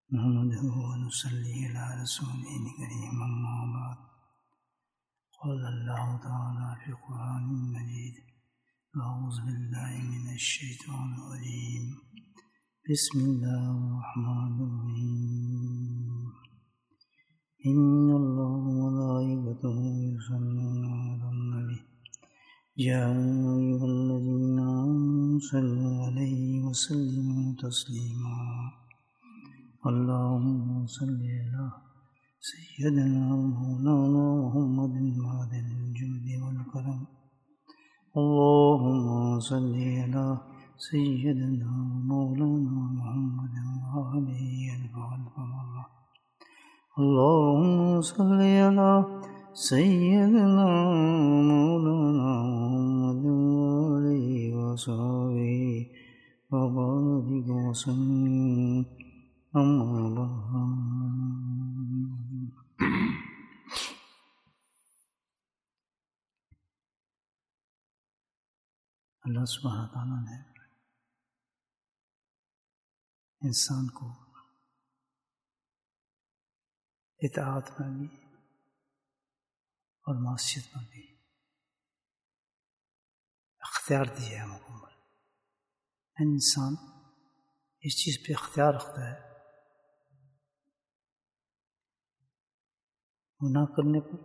نحمده ونصلي على رسوله الكريم أما بعد قال الله تعالى في القرآن المجيد أعوذ بالله من الشيطان الرجيم بسم الله الرحمن الرحيم إن الله وملائكته يصلون على النبي يا أيها الذين آمنوا صلوا عليه وسلموا تسليما اللهم صل على سيدنا مولانا محمد معدن الجود والكرم اللهم صل على سيدنا مولانا محمد وآله الألف مرة اللهم صل على سيدنا مولانا محمد وآله وصحبه وبارك وسلم أما بعد. اللہ سبحانہ تعالیٰ نے انسان کو اطاعت میں بھی اور معصیت میں بھی اختیار دیا ہے مکمل. انسان اس چیز پہ اختیار رکھتا ہے گناہ کرنے پر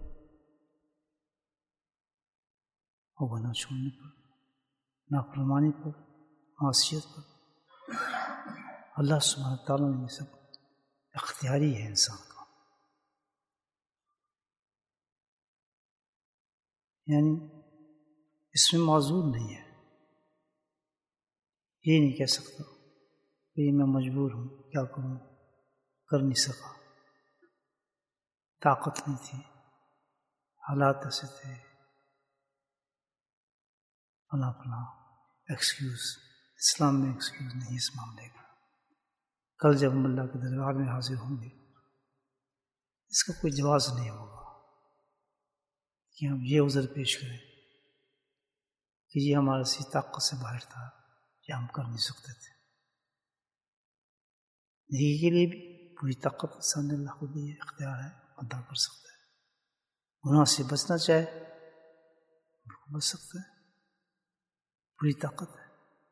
اور گناہ چھوڑنے پر، نافرمانی پر، معصیت پر. اللہ سبحانہ تعالیٰ نے یہ سب اختیاری ہے انسان کا. یعنی اس میں معذور نہیں ہے. یہ نہیں کہہ سکتا کہ میں مجبور ہوں، کیا کروں، کر نہیں سکا، طاقت نہیں تھی، حالات ایسے تھے، فلاں فلاں. ایکسکیوز اسلام میں ایکسکیوز نہیں اس معاملے کا. کل جب ہم اللہ کے دربار میں حاضر ہوں گے اس کا کوئی جواز نہیں ہوگا کہ ہم یہ عذر پیش کریں کہ یہ ہمارے سی طاقت سے باہر تھا یا ہم کر نہیں سکتے تھے. نیکی کے لیے بھی پوری طاقت انسان نے اللہ کو دی ہے، اختیار ہے، ادا کر سکتا ہے. گناہ سے بچنا چاہے بچ سکتا ہے، پوری طاقت ہے.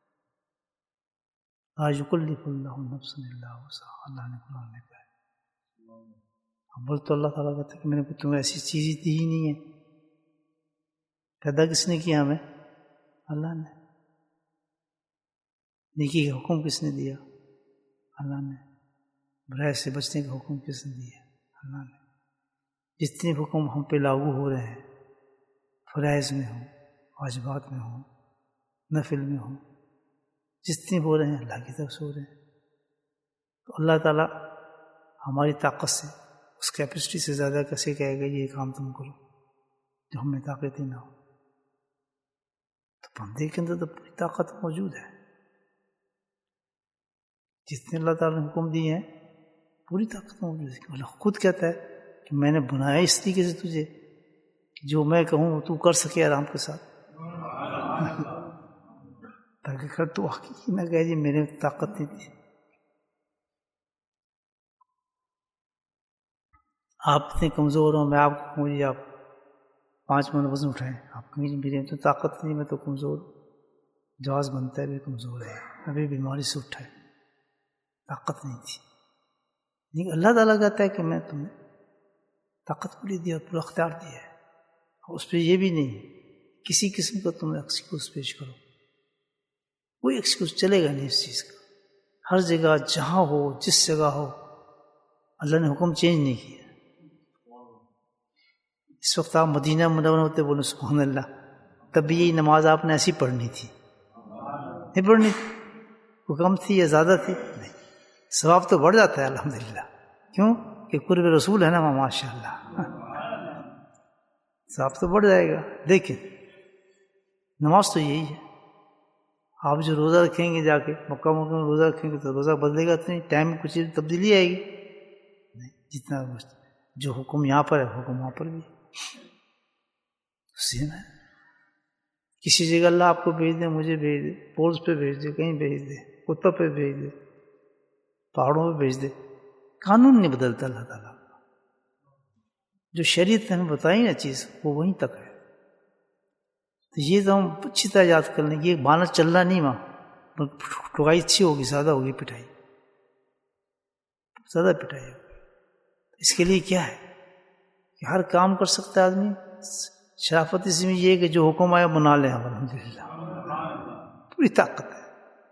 لا یکلف اللہ نفسا الا وسعها، اللہ نے قرآن میں کہا ہے. اب تو اللہ تعالیٰ کہتا ہے کہ میں نے تمہیں ایسی چیز دی ہی نہیں ہے. پیدا کس نے کیا ہمیں؟ اللہ نے. نیکی کا حکم کس نے دیا؟ اللہ نے. برائی سے بچنے کا حکم کس نے دیا؟ اللہ نے. جتنے حکم ہم پہ لاگو ہو رہے ہیں، فرائض میں ہوں، واجبات میں ہوں، نفل میں ہوں، جتنے ہو رہے ہیں اللہ کی طرف سے ہو رہے ہیں. تو اللہ تعالیٰ ہماری طاقت سے، اس کیپیسٹی سے زیادہ کیسے کہے گا یہ کام تم کرو جو ہم میں طاقت ہی نہ ہو؟ تو بندے کے اندر تو پوری طاقت موجود ہے. جتنے اللہ تعالیٰ نے حکم دیے ہیں پوری طاقت موجود ہے. اللہ خود کہتا ہے کہ میں نے بنایا اس طریقے سے تجھے جو میں کہوں تو کر سکے آرام کے ساتھ، تاکہ کر تو حقیقی نہ کہے جی میرے طاقت نہیں تھی. آپ اتنے کمزور ہو، میں آپ کو کہوں جی آپ 5 من وزن اٹھائیں، آپ کہیں جی میرے تو طاقت نہیں، میں تو کمزور. جواز بنتا ہے بھی کمزور ہے، ابھی بیماری سے اٹھائے، طاقت نہیں تھی. لیکن اللہ تعالیٰ کہتا ہے کہ میں تمہیں طاقت پوری دی اور پورا اختیار دیا ہے. اور اس پہ یہ بھی نہیں کسی قسم کا تم ایکسکیوز پیش کرو، کوئی ایکسکیوز چلے گا نہیں اس چیز کا. ہر جگہ جہاں ہو، جس جگہ ہو، اللہ نے حکم چینج نہیں کیا. اس وقت آپ مدینہ منورہ ہوتے بولے سبحان اللہ، تب بھی یہی نماز آپ نے ایسی پڑھنی تھی؟ نہیں پڑھنی تھی. حکم تھی یا زیادہ تھی؟ نہیں. ثواب تو بڑھ جاتا ہے الحمدللہ. کیوں کہ قرب رسول ہے نا، ماشاء اللہ ثواب تو بڑھ جائے گا. لیکن نماز تو یہی ہے. آپ جو روزہ رکھیں گے جا کے مکہ مکرمہ میں روزہ رکھیں گے تو روزہ بدلے گا تو نہیں، ٹائم میں کچھ تبدیلی آئے گی نہیں. جتنا جو حکم یہاں پر ہے حکم وہاں پر بھی سیم ہے. کسی جگہ اللہ آپ کو بھیج دے، مجھے بھیج دے، پولس پہ بھیج دے، کہیں بھیج دے، کتب پہ بھیج دے، پہاڑوں پہ بھیج دے، قانون نہیں بدلتا اللہ تعالیٰ. جو شریعت نے ہمیں بتائی نا چیز وہ وہیں تک ہے. تو یہ تو ہم اچھی طرح یاد کر لیں. یہ بانا چلنا نہیں وہاں. ٹکائی اچھی ہوگی، زیادہ ہوگی پٹائی، زیادہ پٹائی ہوگی. اس کے لیے کیا ہے کہ ہر کام کر سکتا ہے آدمی. شرافت اس میں یہ ہے کہ جو حکم آیا بنا لیں ہم الحمدللہ. پوری طاقت ہے.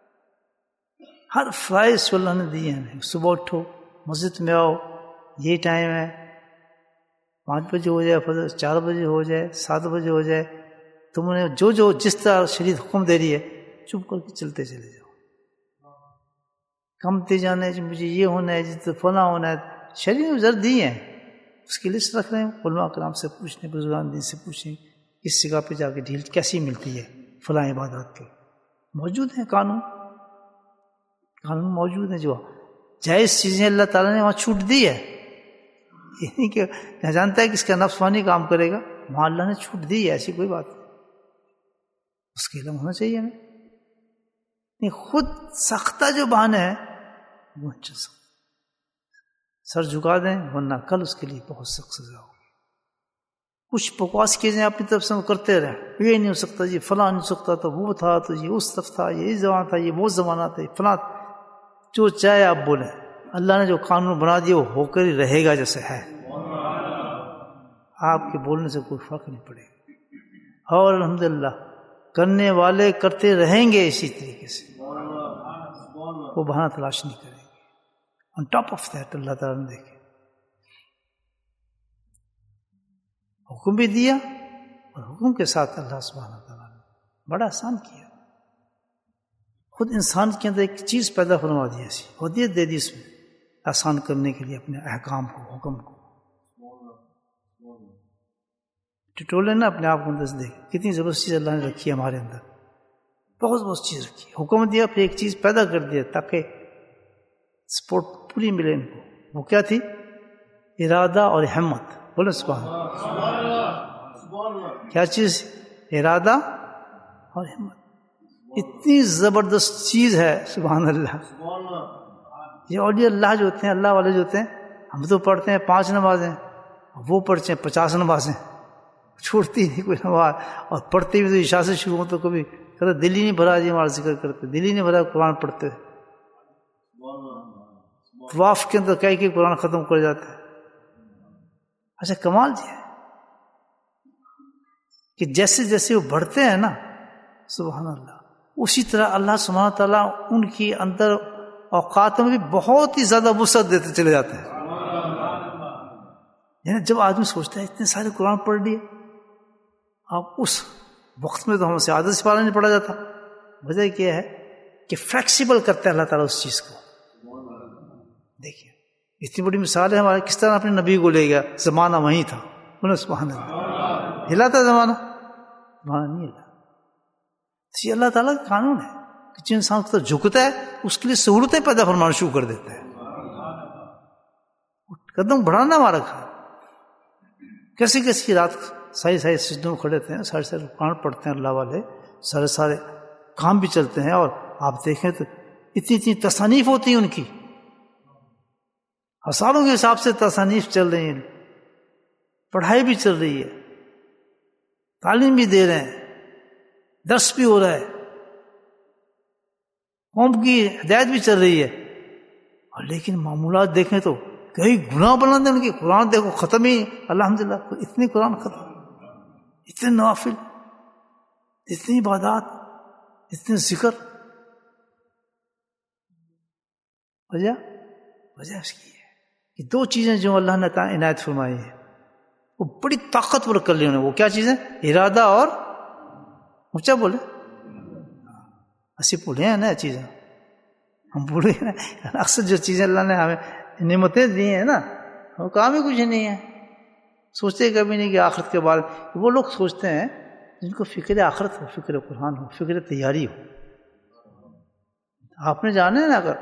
ہر فرائض جو اللہ نے دیے ہیں، صبح اٹھو، مسجد میں آؤ، یہ ٹائم ہے، 5 بجے ہو جائے فجر، 4 بجے ہو جائے، 7 بجے ہو جائے، تم نے جو جس طرح شریعت حکم دے رہی ہے چپ کر کے چلتے چلے جاؤ. کم تے جانے مجھے یہ ہونا ہے، جس فلاں ہونا ہے، شریعت میں ضرور دی ہیں، اس کی لسٹ رکھ رہے ہیں. علماء کرام سے پوچھیں، بزرگان دین سے پوچھیں کس جگہ پہ جا کے ڈھیل کیسی ملتی ہے فلاں عبادات کے. موجود ہیں قانون موجود ہیں. جو جائز چیزیں اللہ تعالیٰ نے وہاں چھوٹ دی ہے. یہ نہیں کہ نہ جانتا ہے کہ اس کا نفس فانی کام کرے گا، وہاں اللہ نے چھوٹ دی ہے. ایسی کوئی بات نہیں. اس کے علم ہونا چاہیے ہمیں. نہیں خود سختہ جو بہانے ہیں وہ چل سکتا. سر جھکا دیں ورنہ کل اس کے لیے بہت سخت سزا ہوگی. کچھ بکواس چیزیں اپنی طرف سے کرتے رہیں، یہ نہیں ہو سکتا جی، فلاں نہیں ہو سکتا، تو وہ تھا، تو یہ اس طرف تھا، یہ اس زمانہ تھا، یہ وہ زمانہ تھا، فلاں. جو چاہے آپ بولیں، اللہ نے جو قانون بنا دیا وہ ہو کر ہی رہے گا جیسے ہے. آپ کے بولنے سے کوئی فرق نہیں پڑے گا. اور الحمدللہ کرنے والے کرتے رہیں گے اسی طریقے سے. وہ بہانہ تلاش نہیں کریں گے. آن ٹاپ آف دیٹ اللہ تعالیٰ نے دیکھے حکم بھی دیا، اور حکم کے ساتھ اللہ سبحانہ تعالیٰ نے بڑا آسان کیا. خود انسان کے اندر ایک چیز پیدا فرما دی، ایسی ودیت دے دی اس میں آسان کرنے کے لیے اپنے احکام کو، حکم کو. ٹٹولے نا اپنے آپ کو اندر سے دیکھ کتنی زبردست چیز اللہ نے رکھی ہے ہمارے اندر. بہت بہت چیز رکھی. حکم دیا، پھر ایک چیز پیدا کر دیا تاکہ سپورٹ پوری ملے ان کو. وہ کیا تھی؟ ارادہ اور ہمت. بولے سبحان اللہ. کیا چیز؟ ارادہ اور ہمت. اتنی زبردست چیز ہے سبحان اللہ. یہ اولیاء اللہ جو ہوتے ہیں، اللہ والے جو ہوتے ہیں، ہم تو پڑھتے ہیں 5 نمازیں، وہ پڑھتے ہیں 50 نمازیں، چھوڑتی نہیں کوئی نماز. اور پڑھتے بھی تو عشاء سے شروع ہو تو کبھی کہتے دل ہی نہیں بھرا جی ہمارا ذکر کرتے، دل ہی نہیں بھرا قرآن پڑھتے. طواف کے اندر کہہ کے قرآن ختم کر جاتے ہیں. اچھا کمال جی ہے کہ جیسے جیسے وہ بڑھتے ہیں نا سبحان اللہ، اسی طرح اللہ سبحانہ تعالیٰ ان کی اندر اوقات میں بھی بہت ہی زیادہ وسعت دیتے چلے جاتے ہیں. یعنی جب آدمی سوچتا ہے اتنے سارے قرآن پڑھ لیے، اب اس وقت میں تو ہم سے عادت سے پارا نہیں پڑھا جاتا. وجہ کیا ہے کہ فلیکسیبل کرتا ہے اللہ تعالیٰ اس چیز کو. دیکھیے اتنی بڑی مثال ہے ہمارے، کس طرح اپنے نبی کو لے گیا. زمانہ وہیں تھا، بولے سبحان اللہ. ہلا تھا زمانہ نہیں ہلا. یہ اللہ تعالیٰ کا قانون ہے کہ جو انسان کو جھکتا ہے اس کے لیے سہولتیں پیدا فرمانا شروع کر دیتا ہے. قدم بڑھانا ہمارا کھا. کیسی کیسی رات ساری سجدوں میں کھڑے تھے، سارے قرآن پڑھتے ہیں اللہ والے، سارے کام بھی چلتے ہیں. اور آپ دیکھیں تو اتنی تصانیف ہوتی ہیں ان کی، ہزاروں کے حساب سے تصانیف چل رہی ہیں، پڑھائی بھی چل رہی ہے، تعلیم بھی دے رہے ہیں، درس بھی ہو رہا ہے، قوم کی ہدایت بھی چل رہی ہے. اور لیکن معمولات دیکھیں تو کئی گناہ بلند ہیں ان کی. قرآن دیکھو ختم ہی الحمدللہ، اتنے قرآن ختم، اتنے نوافل، اتنی عبادات، اتنے ذکر. وجہ اس کی ہے کہ 2 چیزیں جو اللہ نے عنایت فرمائی ہے وہ بڑی طاقتور کر لی انہوں نے. وہ کیا چیزیں؟ ارادہ اور اونچا بولے، ایسی بولے ہیں نا چیزیں ہم بولے نا. اکثر جو چیزیں اللہ نے ہمیں نعمتیں دی ہیں نا، وہ کام ہی کچھ نہیں ہے. سوچتے کبھی نہیں کہ آخرت کے بارے میں. وہ لوگ سوچتے ہیں جن کو فکر آخرت ہو، فکر قرآن ہو، فکر تیاری ہو. آپ نے جانا ہے نا، اگر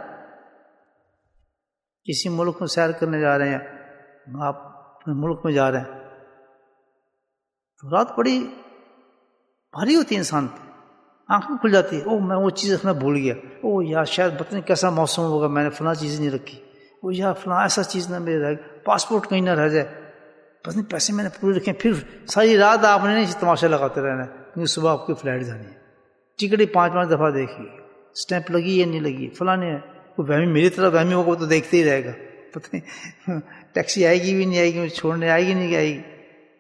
کسی ملک میں سیر کرنے جا رہے ہیں، آپ اپنے ملک میں جا رہے ہیں، تو رات بڑی بھاری ہوتی ہے انسان پہ. آنکھیں کھل جاتی ہے، او میں وہ چیز رکھنا بھول گیا، او یار شاید پتہ نہیں کیسا موسم ہوگا، میں نے فلاں چیز نہیں رکھی. کوئی یار فلاں ایسا چیز نہ میرے رہ گیا، پاسپورٹ کہیں نہ رہ جائے، بس نہیں پیسے میں نے پورے رکھے. پھر ساری رات آپ نے نہیں تماشا لگاتے رہنا کیونکہ صبح آپ کی فلائٹ جانی ہے. ٹکٹ ہی 5 دفعہ دیکھی، اسٹیمپ لگی ہے نہیں لگی، فلاں نے کوئی وہمی میری طرح وہمی ہوگا تو دیکھتے ہی رہے گا، پتہ نہیں ٹیکسی آئے گی بھی نہیں آئے گی، چھوڑنے آئے گی نہیں آئے گی.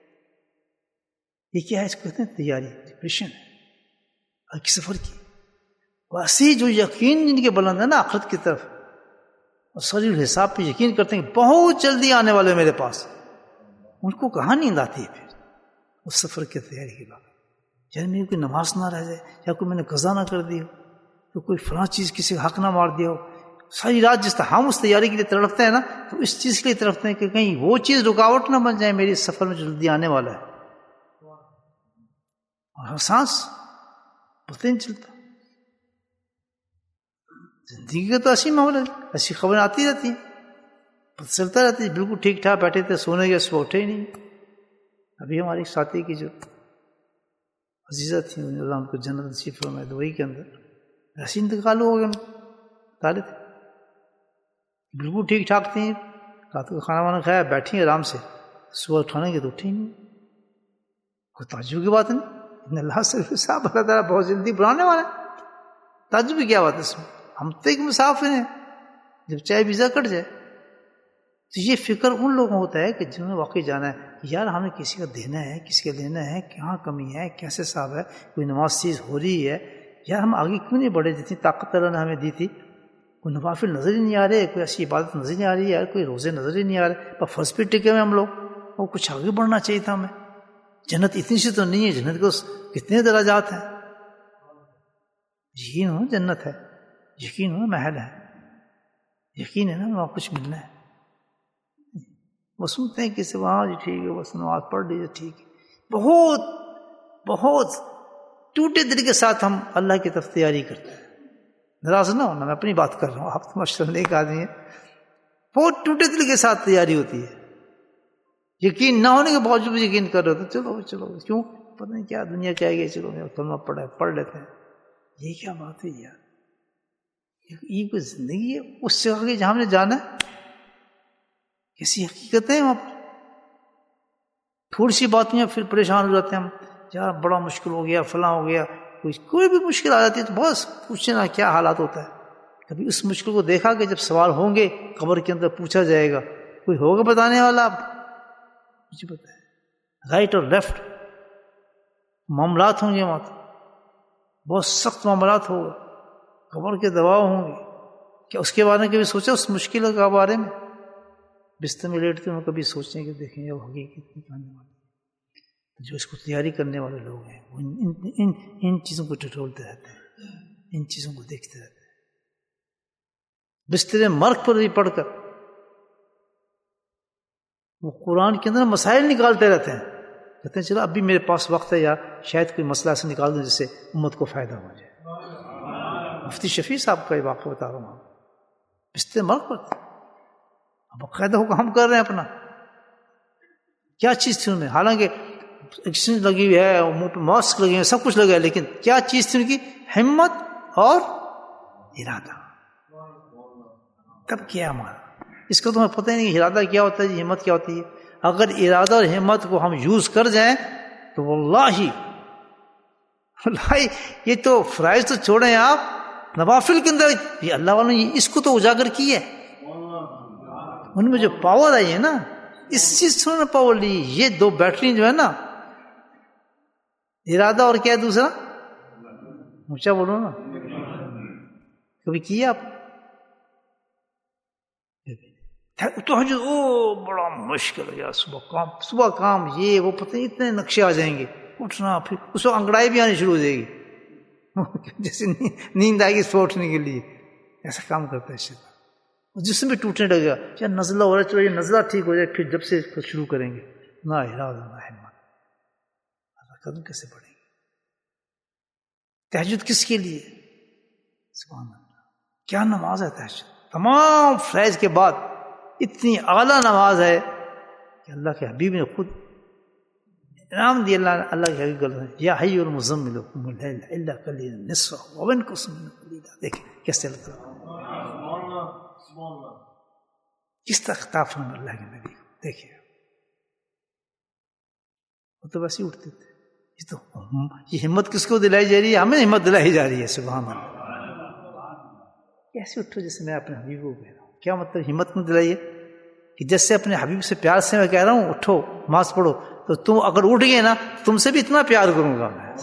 یہ کیا ہے؟ اس کو کہتے ہیں تیاری، پریپریشن ہے سفر کی. ویسے جو یقین جن کے بلند ہے نا آخرت کی طرف، اور ساری حساب پہ یقین کرتے ہیں کہ بہت جلدی آنے والے میرے پاس، ان کو کہاں نیند آتی ہے پھر اس سفر کی تیاری کے بعد؟ یعنی میری کوئی نماز نہ رہ جائے، یا کوئی میں نے قضا نہ کر دی ہو، تو کوئی فلاں چیز کسی کا حق نہ مار دیا ہو. ساری رات جس طرح ہم اس تیاری کے لیے تڑپتے ہیں نا، تو اس چیز کے لیے تڑپتے ہیں کہ کہیں وہ چیز رکاوٹ نہ بن جائے میری سفر میں جلدی آنے والا ہے. اور سانس پتہ نہیں چلتا. زندگی کا تو ایسی معاملہ ہے، ایسی خبریں آتی رہتی ہیں، پتہ چلتا رہتی ہے. بالکل ٹھیک ٹھاک بیٹھے تھے، سونے کے صبح اٹھے ہی نہیں. ابھی ہماری ساتھی کی جو عزیزہ تھی، اللہ ان کو جنت نصیب فرمائے، دبئی کے اندر ایسے انتقال ہو گیا. تالے تھے بالکل ٹھیک ٹھاک تھیں، رات کو کھانا وانا کھایا، بیٹھی آرام سے، صبح اٹھانے کے تو اٹھے ہی نہیں. کوئی تعجب کی بات نہیں. اللہ سے صاحب اللہ تعالیٰ بہت جلدی بلانے والا ہے، تعجب کی کیا بات ہے اس میں؟ ہم تو ایک مسافر ہیں، جب چاہے ویزا کٹ جائے. تو یہ فکر ان لوگوں کو ہوتا ہے کہ جنہوں نے واقعی جانا ہے کہ یار ہمیں کسی کا دینا ہے، کسی کا لینا ہے، کہاں کمی ہے، کیسے صاحب ہے، کوئی نماز چیز ہو رہی ہے، یار ہم آگے کیوں نہیں بڑھے؟ جتنی طاقت اللہ نے ہمیں دی تھی، کوئی نوافل نظر ہی نہیں آ رہے، کوئی ایسی عبادت نظر نہیں آ رہی ہے، یار کوئی روزے نظر ہی نہیں آ رہے، پر فرض پہ ٹکے ہوئے ہم لوگ. وہ کچھ آگے بڑھنا چاہیے تھا ہمیں. جنت اتنی سی تو نہیں ہے، جنت کو کتنے درجات ہیں. یقین ہو جنت ہے، یقین ہو محل ہے، یقین ہے نا وہاں کچھ ملنا ہے. وہ سنتے ہیں کسی وہاں جی ٹھیک ہے بس نماز پڑھ لیجیے ٹھیک ہے. بہت بہت ٹوٹے دل کے ساتھ ہم اللہ کی طرف تیاری کرتے ہیں. ناراض نہ ہونا، میں اپنی بات کر رہا ہوں، آپ تو ماشاء اللہ ایک آدمی ہیں. بہت ٹوٹے دل کے ساتھ تیاری ہوتی ہے، یقین نہ ہونے کے باوجود یقین کر رہے ہوتے، چلو چلو کیوں پتہ نہیں کیا دنیا کیا گئی، چلو کلمہ پڑھ لیتے ہیں. یہ کیا بات ہے یار؟ یہ کوئی زندگی ہے اس سے آگے جہاں ہم نے جانا ہے؟ کیسی حقیقت ہے؟ وہاں تھوڑی سی بات میں پھر پریشان ہو جاتے ہیں ہم، یار بڑا مشکل ہو گیا، فلاں ہو گیا. کوئی بھی مشکل آ جاتی ہے تو بس پوچھے نا کیا حالات ہوتا ہے. کبھی اس مشکل کو دیکھا کہ جب سوال ہوں گے قبر کے اندر پوچھا جائے گا، کوئی ہوگا بتانے والا؟ آپ مجھے پتا ہے رائٹ اور لیفٹ معاملات ہوں گے، وہاں بہت سخت معاملات ہوگا، قبر کے دباؤ ہوں گے. کیا اس کے بارے میں کبھی سوچا؟ اس مشکل کے بارے میں بستر میں لیٹتے ہیں کبھی سوچیں کہ دیکھیں اب ہوگی کتنی آنے والی. جو اس کو تیاری کرنے والے لوگ ہیں وہ ان چیزوں کو ٹٹولتے رہتے ہیں، ان چیزوں کو دیکھتے رہتے ہیں. بستر مرگ پر بھی پڑھ کر وہ قرآن کے اندر مسائل نکالتے رہتے ہیں، کہتے ہیں چلو اب بھی میرے پاس وقت ہے، یار شاید کوئی مسئلہ سے نکال دوں جس سے امت کو فائدہ ہو جائے. مفتی شفیع صاحب کا یہ واقعہ بتا رہا ہوں، بستر مرگ پر اب باقاعدہ ہم کر رہے ہیں اپنا. کیا چیز تھی ان میں؟ حالانکہ ایکسیڈنٹ لگی ہوئی ہے، منہ پہ ماسک لگے ہوئے، سب کچھ لگا ہے، لیکن کیا چیز تھی ان کی؟ ہمت اور ارادہ. تب کیا ہمارا اس کا تمہیں پتہ ہی نہیں کہ ارادہ کیا ہوتا ہے، ہمت کیا ہوتی ہے. اگر ارادہ اور ہمت کو ہم یوز کر جائیں تو واللہ یہ تو فرائض تو چھوڑیں آپ، نوافل کے اندر یہ اللہ والوں نے اس کو تو اجاگر کی ہے. ان میں جو پاور آئی ہے نا، اس چیز سے انہوں نے پاور لی. یہ دو بیٹری جو ہے نا، ارادہ اور کیا ہے دوسرا؟ اونچا بولو نا. کبھی کیا آپ تہجد؟ او بڑا مشکل ہے یار، صبح کام یہ وہ، پتہ نہیں اتنے نقشے آ جائیں گے، اٹھنا پھر اس وقت انگڑائی بھی آنی شروع ہو جائے گی جیسے نیند آئے گی اس پہ اٹھنے کے لیے. ایسا کام کرتا ہے شیطان. جسم بھی ٹوٹنے لگے گا، یا نزلہ ہو رہا ہے، چلو یہ نزلہ ٹھیک ہو جائے، پھر جب سے شروع کریں گے نہ ارادہ نہ ہمت، قدم کیسے بڑھیں گے؟ تہجد کس کے لیے؟ سبحان اللہ، کیا نماز ہے تہجد! تمام فرائض کے بعد اتنی اعلیٰ نماز ہے کہ اللہ کے حبیب نے خود انعام دیا. اللہ کے حبیب ہے یا حی المزمل قم اللیل الا قلیلا نصفه وانقص منه قلیلا. دیکھیں کیسے اللہ تعالیٰ کس طرح خطاب فرمایا اللہ کے نبی کو. دیکھیے وہ تو ویسے ہی اٹھتے تھے. یہ ہمت کس کو دلائی جا رہی ہے؟ ہمیں ہمت دلائی جا رہی ہے. سبحان اللہ. کیسے اٹھو جیسے میں اپنے حبیب کو کہہ رہا ہوں. کیا مطلب ہمت میں دلائیے کہ جیسے اپنے حبیب سے پیار سے میں کہہ رہا ہوں اٹھو نماز پڑھو, تو تم اگر اٹھ گئے نا تم سے بھی اتنا پیار کروں گا میں,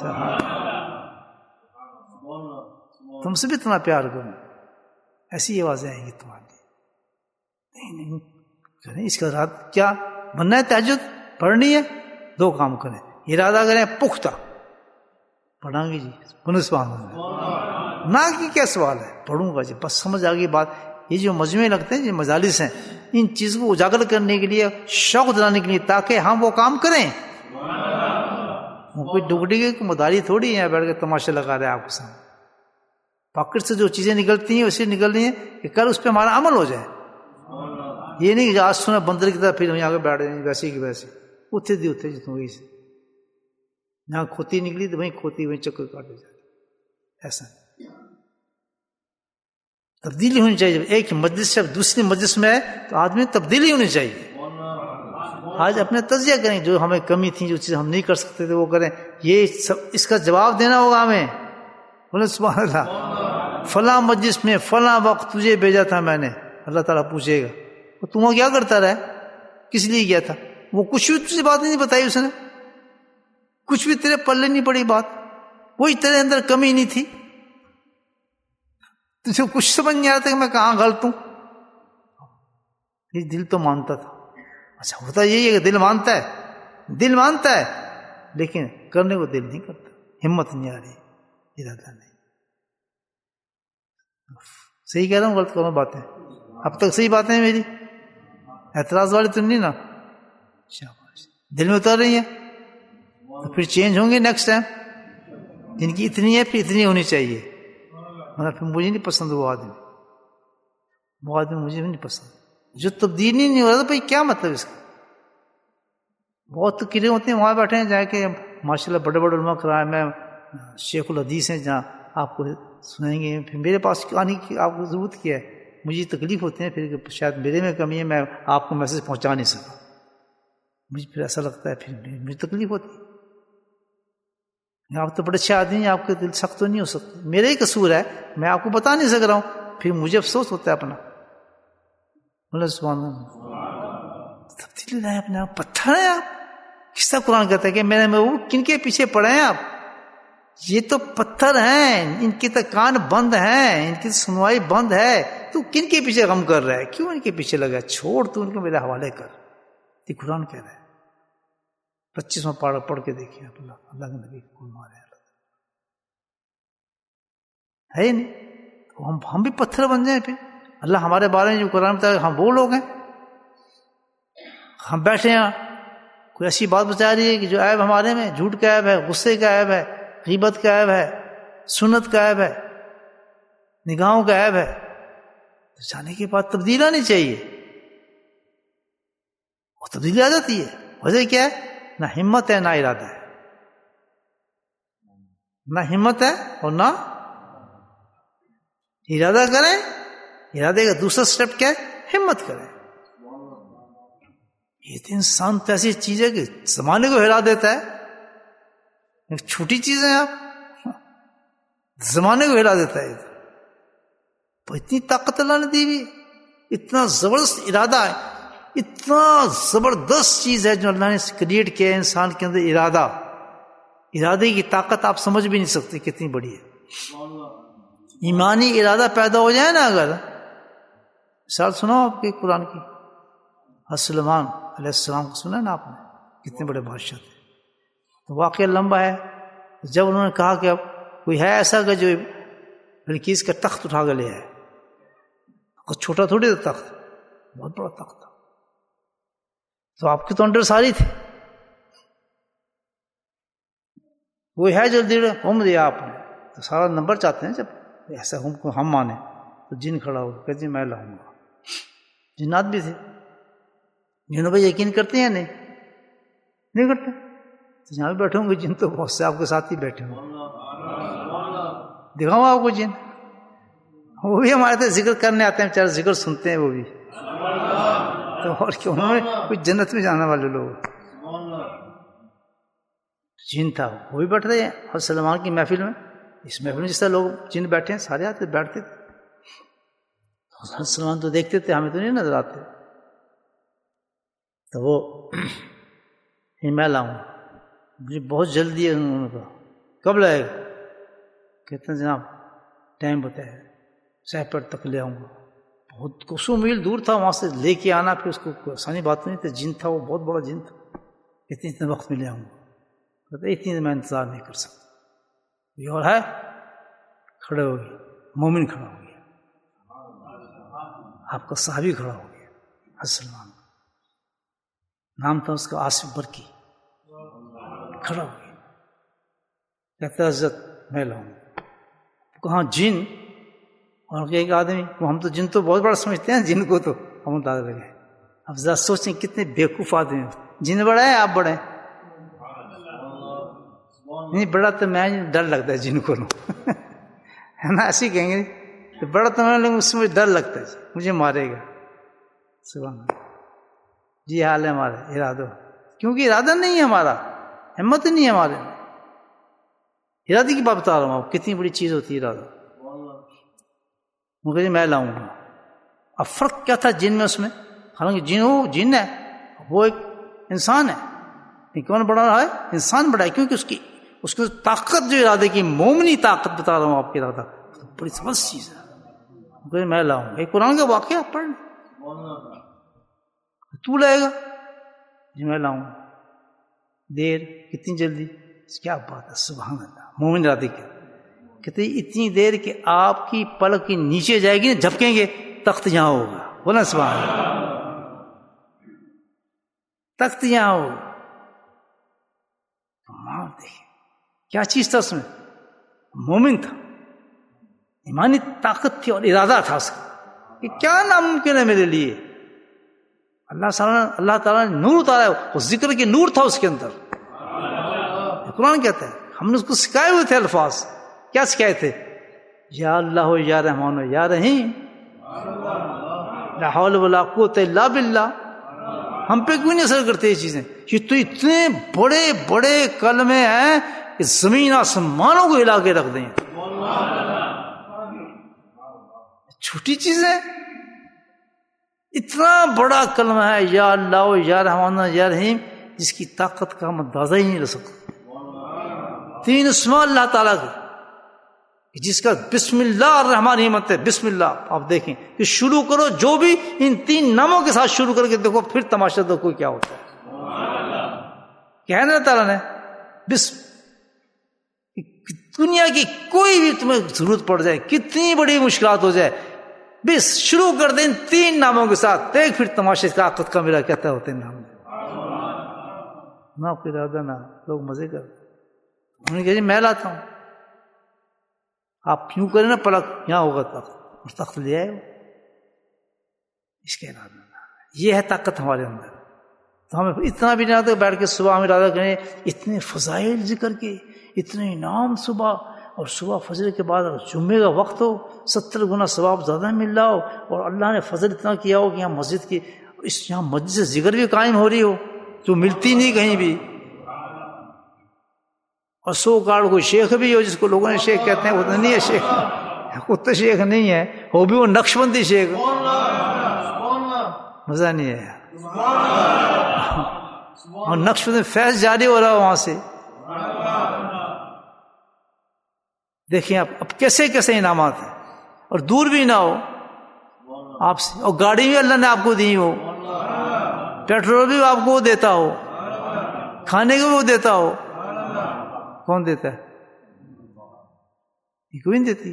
تم سے بھی اتنا پیار کروں. ایسی آوازیں آئیں گی تمہاری. نہیں کریں اس کا ارادہ کیا بننا ہے. تہجد پڑھنی ہے, 2 کام کریں. ارادہ کریں پختہ, پڑھیں گے جی سبحان اللہ. نہ کہ کیا سوال ہے, پڑھوں گا جی, بس سمجھ آ گئی بات. یہ جو مجمع لگتے ہیں, یہ مجالس ہیں, ان چیزوں کو اجاگر کرنے کے لیے, شوق دلانے کے لیے, تاکہ ہم وہ کام کریں. کوئی ڈگڈی کی مداری تھوڑی ہے بیٹھ کے تماشا لگا رہے ہیں آپ کے سامنے. پاکٹ سے جو چیزیں نکلتی ہیں ویسے نکل رہی ہیں کہ کل اس پہ ہمارا عمل ہو جائے. یہ نہیں کہ آج سنا بندر کی طرح پھر ہم یہاں کے بیٹھ جائیں ویسے کی ویسے. اتھے دی اتھے جتوں وہی سے جہاں کھوتی نکلی تو وہیں کھوتی وہیں چکر کاٹے جاتے. ایسا تبدیلی ہونی چاہیے. جب ایک مجلس سے دوسری مجلس میں ہے تو آدمی تبدیلی ہونی چاہیے. آج اپنے تجزیہ کریں, جو ہمیں کمی تھی, جو چیز ہم نہیں کر سکتے تھے وہ کریں. یہ سب اس کا جواب دینا ہوگا ہمیں. بولے سبحان اللہ. فلاں مجلس میں فلاں وقت تجھے بھیجا تھا میں نے. اللہ تعالیٰ پوچھے گا تو تم کیا کرتا رہا, کس لیے گیا تھا. وہ کچھ بھی تجھے بات نہیں بتائی اس نے, کچھ بھی تیرے پلے نہیں پڑی بات, وہی تیرے اندر کمی نہیں تھی. تجھے کچھ سمجھ نہیں آتا کہ میں کہاں غلط ہوں. یہ دل تو مانتا تھا. اچھا ہوتا یہی ہے کہ دل مانتا ہے, دل مانتا ہے لیکن کرنے کو دل نہیں کرتا. ہمت نہیں آ رہی, ارادہ نہیں. صحیح کہہ رہا ہوں غلط کروں باتیں؟ اب تک صحیح باتیں میری اعتراض والی تو نہیں نا؟ شاباش. دل میں اتر رہی ہیں تو پھر چینج ہوں گے نیکسٹ ٹائم. جن کی اتنی ہے پھر اتنی ہونی چاہیے, مگر پھر مجھے نہیں پسند وہ آدمی مجھے نہیں پسند. جو تبدیلی نہیں ہو رہا تو بھائی کیا مطلب اس کا. بہت تقریریں ہوتی ہیں, وہاں بیٹھے ہیں جا کے ماشاء اللہ بڑے بڑے علماء کرائے میں شیخ الحدیث ہیں جہاں آپ کو سنائیں گے. پھر میرے پاس آنے کی آپ کو ضرورت کیا ہے. مجھے تکلیف ہوتی ہے پھر کہ شاید میرے میں کمی ہے, میں آپ کو میسج پہنچا نہیں سکا. مجھے پھر ایسا لگتا ہے پھر مجھے تکلیف ہوتی ہے. آپ تو بڑے اچھے آدمی ہیں, آپ کے دل سخت تو نہیں ہو سکتے. میرا ہی قصور ہے, میں آپ کو بتا نہیں سک رہا ہوں, پھر مجھے افسوس ہوتا ہے اپنا. بولے سبحان اللہ. تبدیلی لائے اپنے آپ. پتھر ہیں آپ. کس طرح قرآن کہتا ہے کہ میرے محبوب کن کے پیچھے پڑے ہیں آپ. یہ تو پتھر ہیں, ان کے تو کان بند ہیں, ان کی سنوائی بند ہے. تو کن کے پیچھے غم کر رہا ہے, کیوں ان کے پیچھے لگا. چھوڑ تو ان کو میرے حوالے کر. یہ قرآن کہہ رہا ہے. 25واں پڑھ کے دیکھیے آپ. اللہ کے نبی کو مارے ہے نہیں. ہم بھی پتھر بن جائیں. پھر اللہ ہمارے بارے میں جو قرآن بتا ہے ہم وہ لوگ ہیں. ہم بیٹھے ہیں, کوئی ایسی بات بتا رہی ہے کہ جو عیب ہمارے میں, جھوٹ کا عیب ہے, غصے کا عیب ہے, غیبت کا عیب ہے, سنت کا عیب ہے, نگاہوں کا عیب ہے. تو جانے کے بعد تبدیل آنی چاہیے. وہ تبدیلی آ جاتی ہے. وجہ کیا ہے؟ نہ ہمت ہے نہ ارادہ ہے. نہ ہمت ہے اور نہ ارادہ کریں. ارادے کا دوسرا سٹیپ کیا ہے؟ ہمت کریں. یہ تو انسان تو ایسی چیز ہے کہ زمانے کو ہرا دیتا ہے. ایک چھوٹی چیز ہے, آپ زمانے کو ہرا دیتا ہے. تو اتنی طاقت اللہ نے دی ہوئی, اتنا زبردست ارادہ ہے, اتنا زبردست چیز ہے جو اللہ نے کریٹ کیا ہے انسان کے اندر. ارادے کی طاقت آپ سمجھ بھی نہیں سکتے کتنی بڑی ہے. ایمانی ارادہ پیدا ہو جائے نا, اگر مثال سنا آپ کے قرآن کی, سلیمان علیہ السلام کو سنا نا آپ نے, کتنے بڑے بادشاہ تھے. تو واقعہ لمبا ہے. جب انہوں نے کہا کہ اب کوئی ہے ایسا کہ جو بلقیس کا تخت اٹھا کے لے آئے, چھوٹا تھوڑی تھا تخت, بہت بڑا تخت تھا. تو آپ کے تو انڈر ساری تھے. کوئی ہے جلدی حکم دیا آپ نے, تو سارا نمبر چاہتے ہیں. جب ایسا حکم کو ہم مانے تو جن کھڑا ہو کہ جی میں لاؤں گا. جنات بھی تھے, جنہوں پہ یقین کرتے ہیں نہیں کرتے. تو جہاں بھی بیٹھے ہوں گے جن, تو بہت سے آپ کے ساتھ ہی بیٹھے ہوں. دکھاؤں آپ کو جن, وہ بھی ہمارے تھے ذکر کرنے آتے ہیں, بیچارے ذکر سنتے ہیں وہ بھی. تو اور کیا، انہوں نے کوئی جنت میں جانے والے لوگ. جن تھا وہ بھی بیٹھ رہے ہیں حضرت سلمان کی محفل میں. اس محفل میں جس طرح لوگ جن بیٹھے ہیں سارے آتے بیٹھتے تھے. حضرت سلمان تو دیکھتے تھے، ہمیں تو نہیں نظر آتے. تو وہ میں لاؤں، مجھے بہت جلدی ہے. انہوں نے کہا کب لائے گا؟ کہتے ہیں جناب ٹائم بتایا ہے، سیپٹ تک لے آؤں گا. بہت کوسوں میل دور تھا، وہاں سے لے کے آنا پھر اس کو کوئی آسانی بات نہیں تھی. جن تھا وہ بہت بڑا جن تھا. اتنے وقت میں لے آؤں گا. کہتے اتنی میں انتظار نہیں کر سکتا. یہ اور ہے کھڑے ہو گئے، مومن کھڑا ہو گیا، آپ کا صحابی کھڑا ہو گیا. حضرت سلمان نام تھا اس کا آصف برکی. کھڑا ہو گیا، کہتا حضرت میں لاؤں. کہاں جن؟ اور ایک آدمی، ہم تو جن تو بہت بڑا سمجھتے ہیں جن کو، تو ہم اندازہ لگے. اب ذرا سوچیں کتنے بیوقوف آدمی ہیں. جن بڑا ہے آپ بڑے ہیں؟ نہیں بڑا تو میں ڈر لگتا ہے جن کو ہے نا، ایسے ہی کہیں گے بڑا تو میں، اس سے مجھے ڈر لگتا ہے مجھے مارے گا. سبحان اللہ. جی حال ہے ہمارے ارادہ، کیونکہ ارادہ نہیں ہے ہمارا، ہمت نہیں ہے ہمارے. ارادے کی بات بتا رہا ہوں آپ، کتنی بڑی چیز ہوتی ہے ارادہ. مجھے میں لاؤں گا. اب فرق کیا تھا جن میں اس میں؟ حالانکہ جن وہ جن ہے، وہ ایک انسان ہے. کون بڑا رہا ہے؟ انسان بڑا ہے، کیونکہ اس کی طاقت جو ارادے کی مومنی طاقت بتا رہا ہوں آپ کی، ارادہ بڑی زبردست چیز ہے. میں لاؤں. ایک قرآن کا واقعہ پڑھ تو لائے گا. جی میں لاؤں. دیر کتنی جلدی، کیا بات ہے. سبحان اللہ. مومن ارادے کی کہتے اتنی دیر کہ آپ کی پلک کے نیچے جائے گی نا، جھپکیں گے تخت یہاں ہوگا. بولا سبحان اللہ. تخت یہاں ہوگا. دیکھیں کیا چیز تھا اس میں. مومن تھا، ایمانی طاقت تھی اور ارادہ تھا اس کا کہ کیا ناممکن ہے میرے لیے. اللہ تعالیٰ نے نور اتارا ہے، اس ذکر کے نور تھا اس کے اندر. قرآن کہتا ہے ہم نے اس کو سکھائے ہوئے تھے الفاظ. کیا سکھائے تھے؟ یا اللہ یا رحمان یا رحیم، لا حول ولا قوت الا باللہ. ہم پہ کیوں نہیں اثر کرتے یہ چیزیں؟ یہ تو اتنے بڑے بڑے کلمے ہیں کہ زمین آسمانوں کو ہلا کے رکھ دیں. چھوٹی چیزیں، اتنا بڑا کلمہ ہے یا اللہ یا رحمان یا رحیم، جس کی طاقت کا ہم اندازہ ہی نہیں لے سکتے. 3 اسماء اللہ تعالیٰ کے، جس کا بسم اللہ الرحمن الرحیم ہے. بسم اللہ آپ دیکھیں کہ شروع کرو جو بھی ان 3 ناموں کے ساتھ شروع کر کے دیکھو، پھر تماشا دیکھو کیا ہوتا ہے. کیا ہے اللہ تعالیٰ نے بسم. دنیا کی کوئی بھی تمہیں ضرورت پڑ جائے، کتنی بڑی مشکلات ہو جائے، بس شروع کر دیں 3 ناموں کے ساتھ، دیکھ پھر تماشے کا طاقت کا میرا کہتا ہوتے ہیں نام. نہ کوئی ارادہ نہ لوگ مزے کر. انہوں نے کہا جی میں لاتا ہوں. آپ کیوں کریں نا پلک یہاں ہوگا تخت، اور تخت لے آئے. اس کا ارادہ یہ ہے طاقت ہمارے اندر. تو ہمیں اتنا بھی نہیں آتا بیٹھ کے صبح ہم ارادہ کریں اتنے فضائل ذکر کے، اتنے انعام صبح، اور صبح فجر کے بعد جمعے کا وقت ہو 70 گنا ثواب زیادہ مل رہا ہو، اور اللہ نے فضل اتنا کیا ہو کہ یہاں مسجد کی یہاں مسجد سے ذکر بھی قائم ہو رہی ہو جو ملتی نہیں کہیں بھی. اور 100 کارڈ کوئی شیخ بھی ہو جس کو لوگوں نے شیخ کہتے ہیں، وہ تو نہیں ہے شیخ، خود تو شیخ نہیں ہے، وہ بھی وہ نقش بندی شیخ. مزہ نہیں ہے. اور نقش بندی فیض جاری ہو رہا ہے وہاں سے. دیکھیں اب کیسے کیسے انعامات ہیں، اور دور بھی نہ ہو آپ سے، اور گاڑی بھی اللہ نے آپ کو دی ہو، پیٹرول بھی آپ کو دیتا ہو، کھانے کو وہ دیتا ہو. کون دیتا ہے؟ یہ کوئی نہیں دیتی.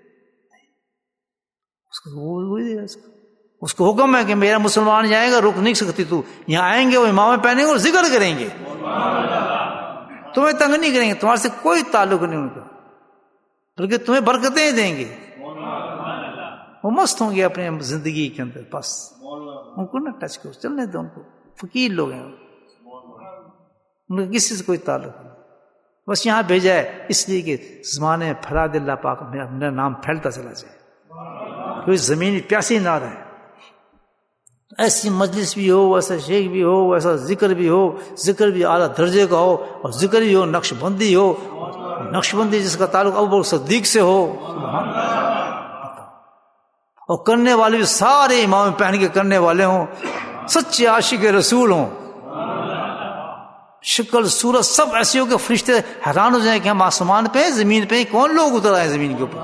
اس کو وہی دے گا. اس کو حکم ہے کہ میرا مسلمان جائے گا، رک نہیں سکتی تو. یہاں آئیں گے وہ امامے پہنیں گے اور ذکر کریں گے، تمہیں تنگ نہیں کریں گے، تمہارے سے کوئی تعلق نہیں ان کا، بلکہ تمہیں برکتیں دیں گے. وہ مست ہوں گے اپنے زندگی کے اندر. بس ان کو نہ ٹچ کرو، چلنے دو ان کو. فقیر لوگ ہیں ان کا کسی سے کوئی تعلق نہیں. بس یہاں بھیجا ہے اس لیے کہ زمانے میں پھیلا دے اللہ پاک میرا نام پھیلتا چلا جائے، کوئی زمین پیاسی نہ رہے. ایسی مجلس بھی ہو، ایسا شیخ بھی ہو، ایسا ذکر بھی ہو، ذکر بھی اعلیٰ درجے کا ہو، اور ذکر ہی ہو نقش بندی ہو، نقش بندی جس کا تعلق ابو بکر صدیق سے ہو، سبحان اللہ، اور کرنے والے بھی سارے امام پہن کے کرنے والے ہوں، سچے عاشق رسول ہوں، شکل صورت سب ایسی ہو کہ فرشتے حیران ہو جائیں کہ ہم آسمان پہ زمین پہ کون لوگ اتر آئے زمین کے اوپر،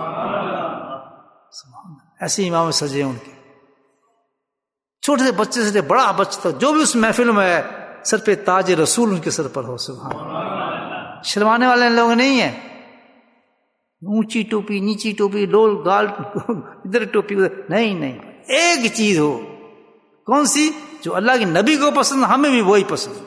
ایسے امام سجے ان کے، چھوٹے سے بچے سے بڑا بچہ تک جو بھی اس محفل میں ہے سر پہ تاج رسول ان کے سر پر ہو، سبحان اللہ، شرمانے والے لوگ نہیں ہیں، اونچی ٹوپی نیچی ٹوپی ڈول گال ادھر ٹوپی ادھر، نہیں، ایک چیز ہو، کون سی؟ جو اللہ کے نبی کو پسند ہمیں بھی وہی پسند،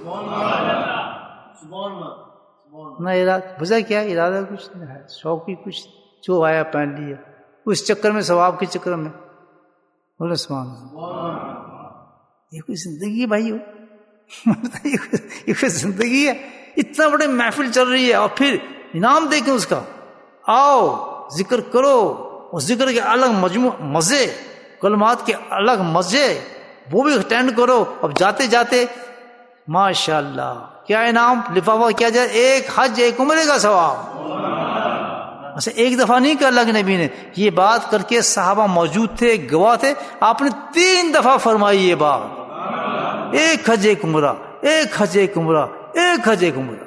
نہ ارادہ وجہ کیا ہے، ارادہ کچھ نہیں ہے، شوق بھی کچھ، جو آیا پہن لیا، اس چکر میں ثواب کے چکر میں، بولے سبحان اللہ، یہ کوئی زندگی ہے بھائی؟ یہ کوئی زندگی ہے؟ اتنا بڑے محفل چل رہی ہے اور پھر انعام دیکھیں اس کا، آؤ ذکر کرو، اور ذکر کے الگ مزے، کلمات کے الگ مزے، وہ بھی اٹینڈ کرو، اب جاتے جاتے ماشاء اللہ کیا انعام لفافہ کیا جائے، ایک حج ایک عمرے کا ثواب، ایسے ایک دفعہ نہیں کہ اللہ کے نبی نے یہ بات کر کے صحابہ موجود تھے، گواہ تھے، آپ نے 3 دفعہ فرمائی یہ بات، ایک حج ایک عمرہ، ایک حج ایک عمرہ، ایک حج ایک عمرہ،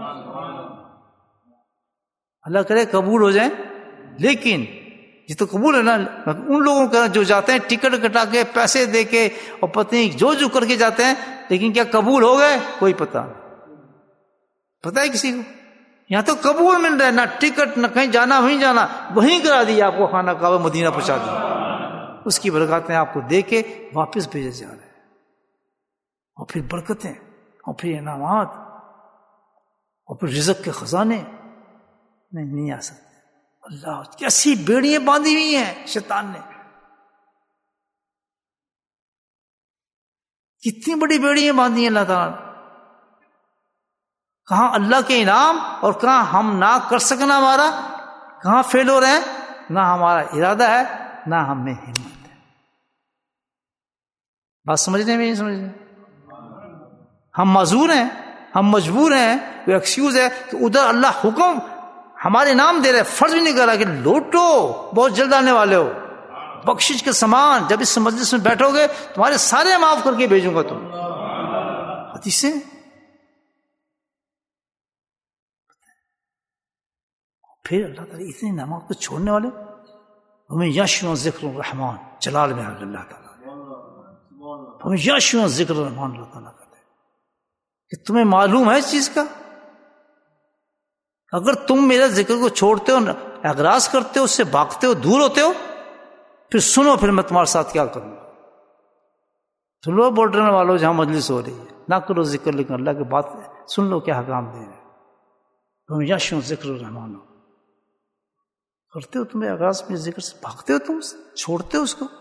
اللہ کرے قبول ہو جائیں، لیکن یہ تو قبول ہے نا، ان لوگوں کا جو جاتے ہیں ٹکٹ کٹا کے پیسے دے کے اور پتہ نہیں جو کر کے جاتے ہیں، لیکن کیا قبول ہو گئے؟ کوئی پتہ ہے کسی کو؟ یہاں تو قبول مل رہا ہے، نہ ٹکٹ نہ کہیں جانا، وہیں جانا، وہیں کرا دیا آپ کو، خانہ کعبہ مدینہ پہنچا دیا، اس کی برکاتیں آپ کو دے کے واپس بھیجے جا رہے ہیں، اور پھر برکتیں، اور پھر انعامات، اور پھر رزق کے خزانے، نہیں آ سکتے۔ اللہ کیسی بیڑیاں باندھی ہوئی ہیں شیطان نے، کتنی بڑی بیڑیاں باندھی ہیں اللہ تعالیٰ، کہاں اللہ کے انعام اور کہاں ہم نہ کر سکنا، ہمارا کہاں فیل ہو رہے ہیں، نہ ہمارا ارادہ ہے نہ ہم میں ہمت ہے، بات سمجھنے میں نہیں سمجھنے، ہم معذور ہیں، ہم مجبور ہیں، کوئی ایکسکیوز ہے کہ ادھر اللہ حکم ہمارے نام دے رہے، فرض بھی نہیں کر رہا کہ لوٹو، بہت جلد آنے والے ہو، بخشش کے سامان، جب اس مجلس میں بیٹھو گے تمہارے سارے معاف کر کے بھیجوں گا تم، حدیثیں، پھر اللہ تعالیٰ اتنے نعمات کو چھوڑنے والے، ہمیں یشو ذکر الرحمان، جلال میں اللہ تعالیٰ، ہمیں یشو ذکر الرحمان اللہ تعالیٰ کہتے ہیں کہ تمہیں معلوم ہے اس چیز کا، اگر تم میرے ذکر کو چھوڑتے ہو، اغراض کرتے ہو، اس سے بھاگتے ہو، دور ہوتے ہو، پھر سنو پھر میں تمہارے ساتھ کیا کروں، سن لو بولنے والوں جہاں مجلس ہو رہی ہے، نہ کرو ذکر لیکن اللہ کی بات سن لو کیا حکام دے رہے، تم یشو ذکر الرحمان کرتے ہو، تمہیں اغراض میں ذکر سے بھاگتے ہو، تم چھوڑتے ہو اس کو،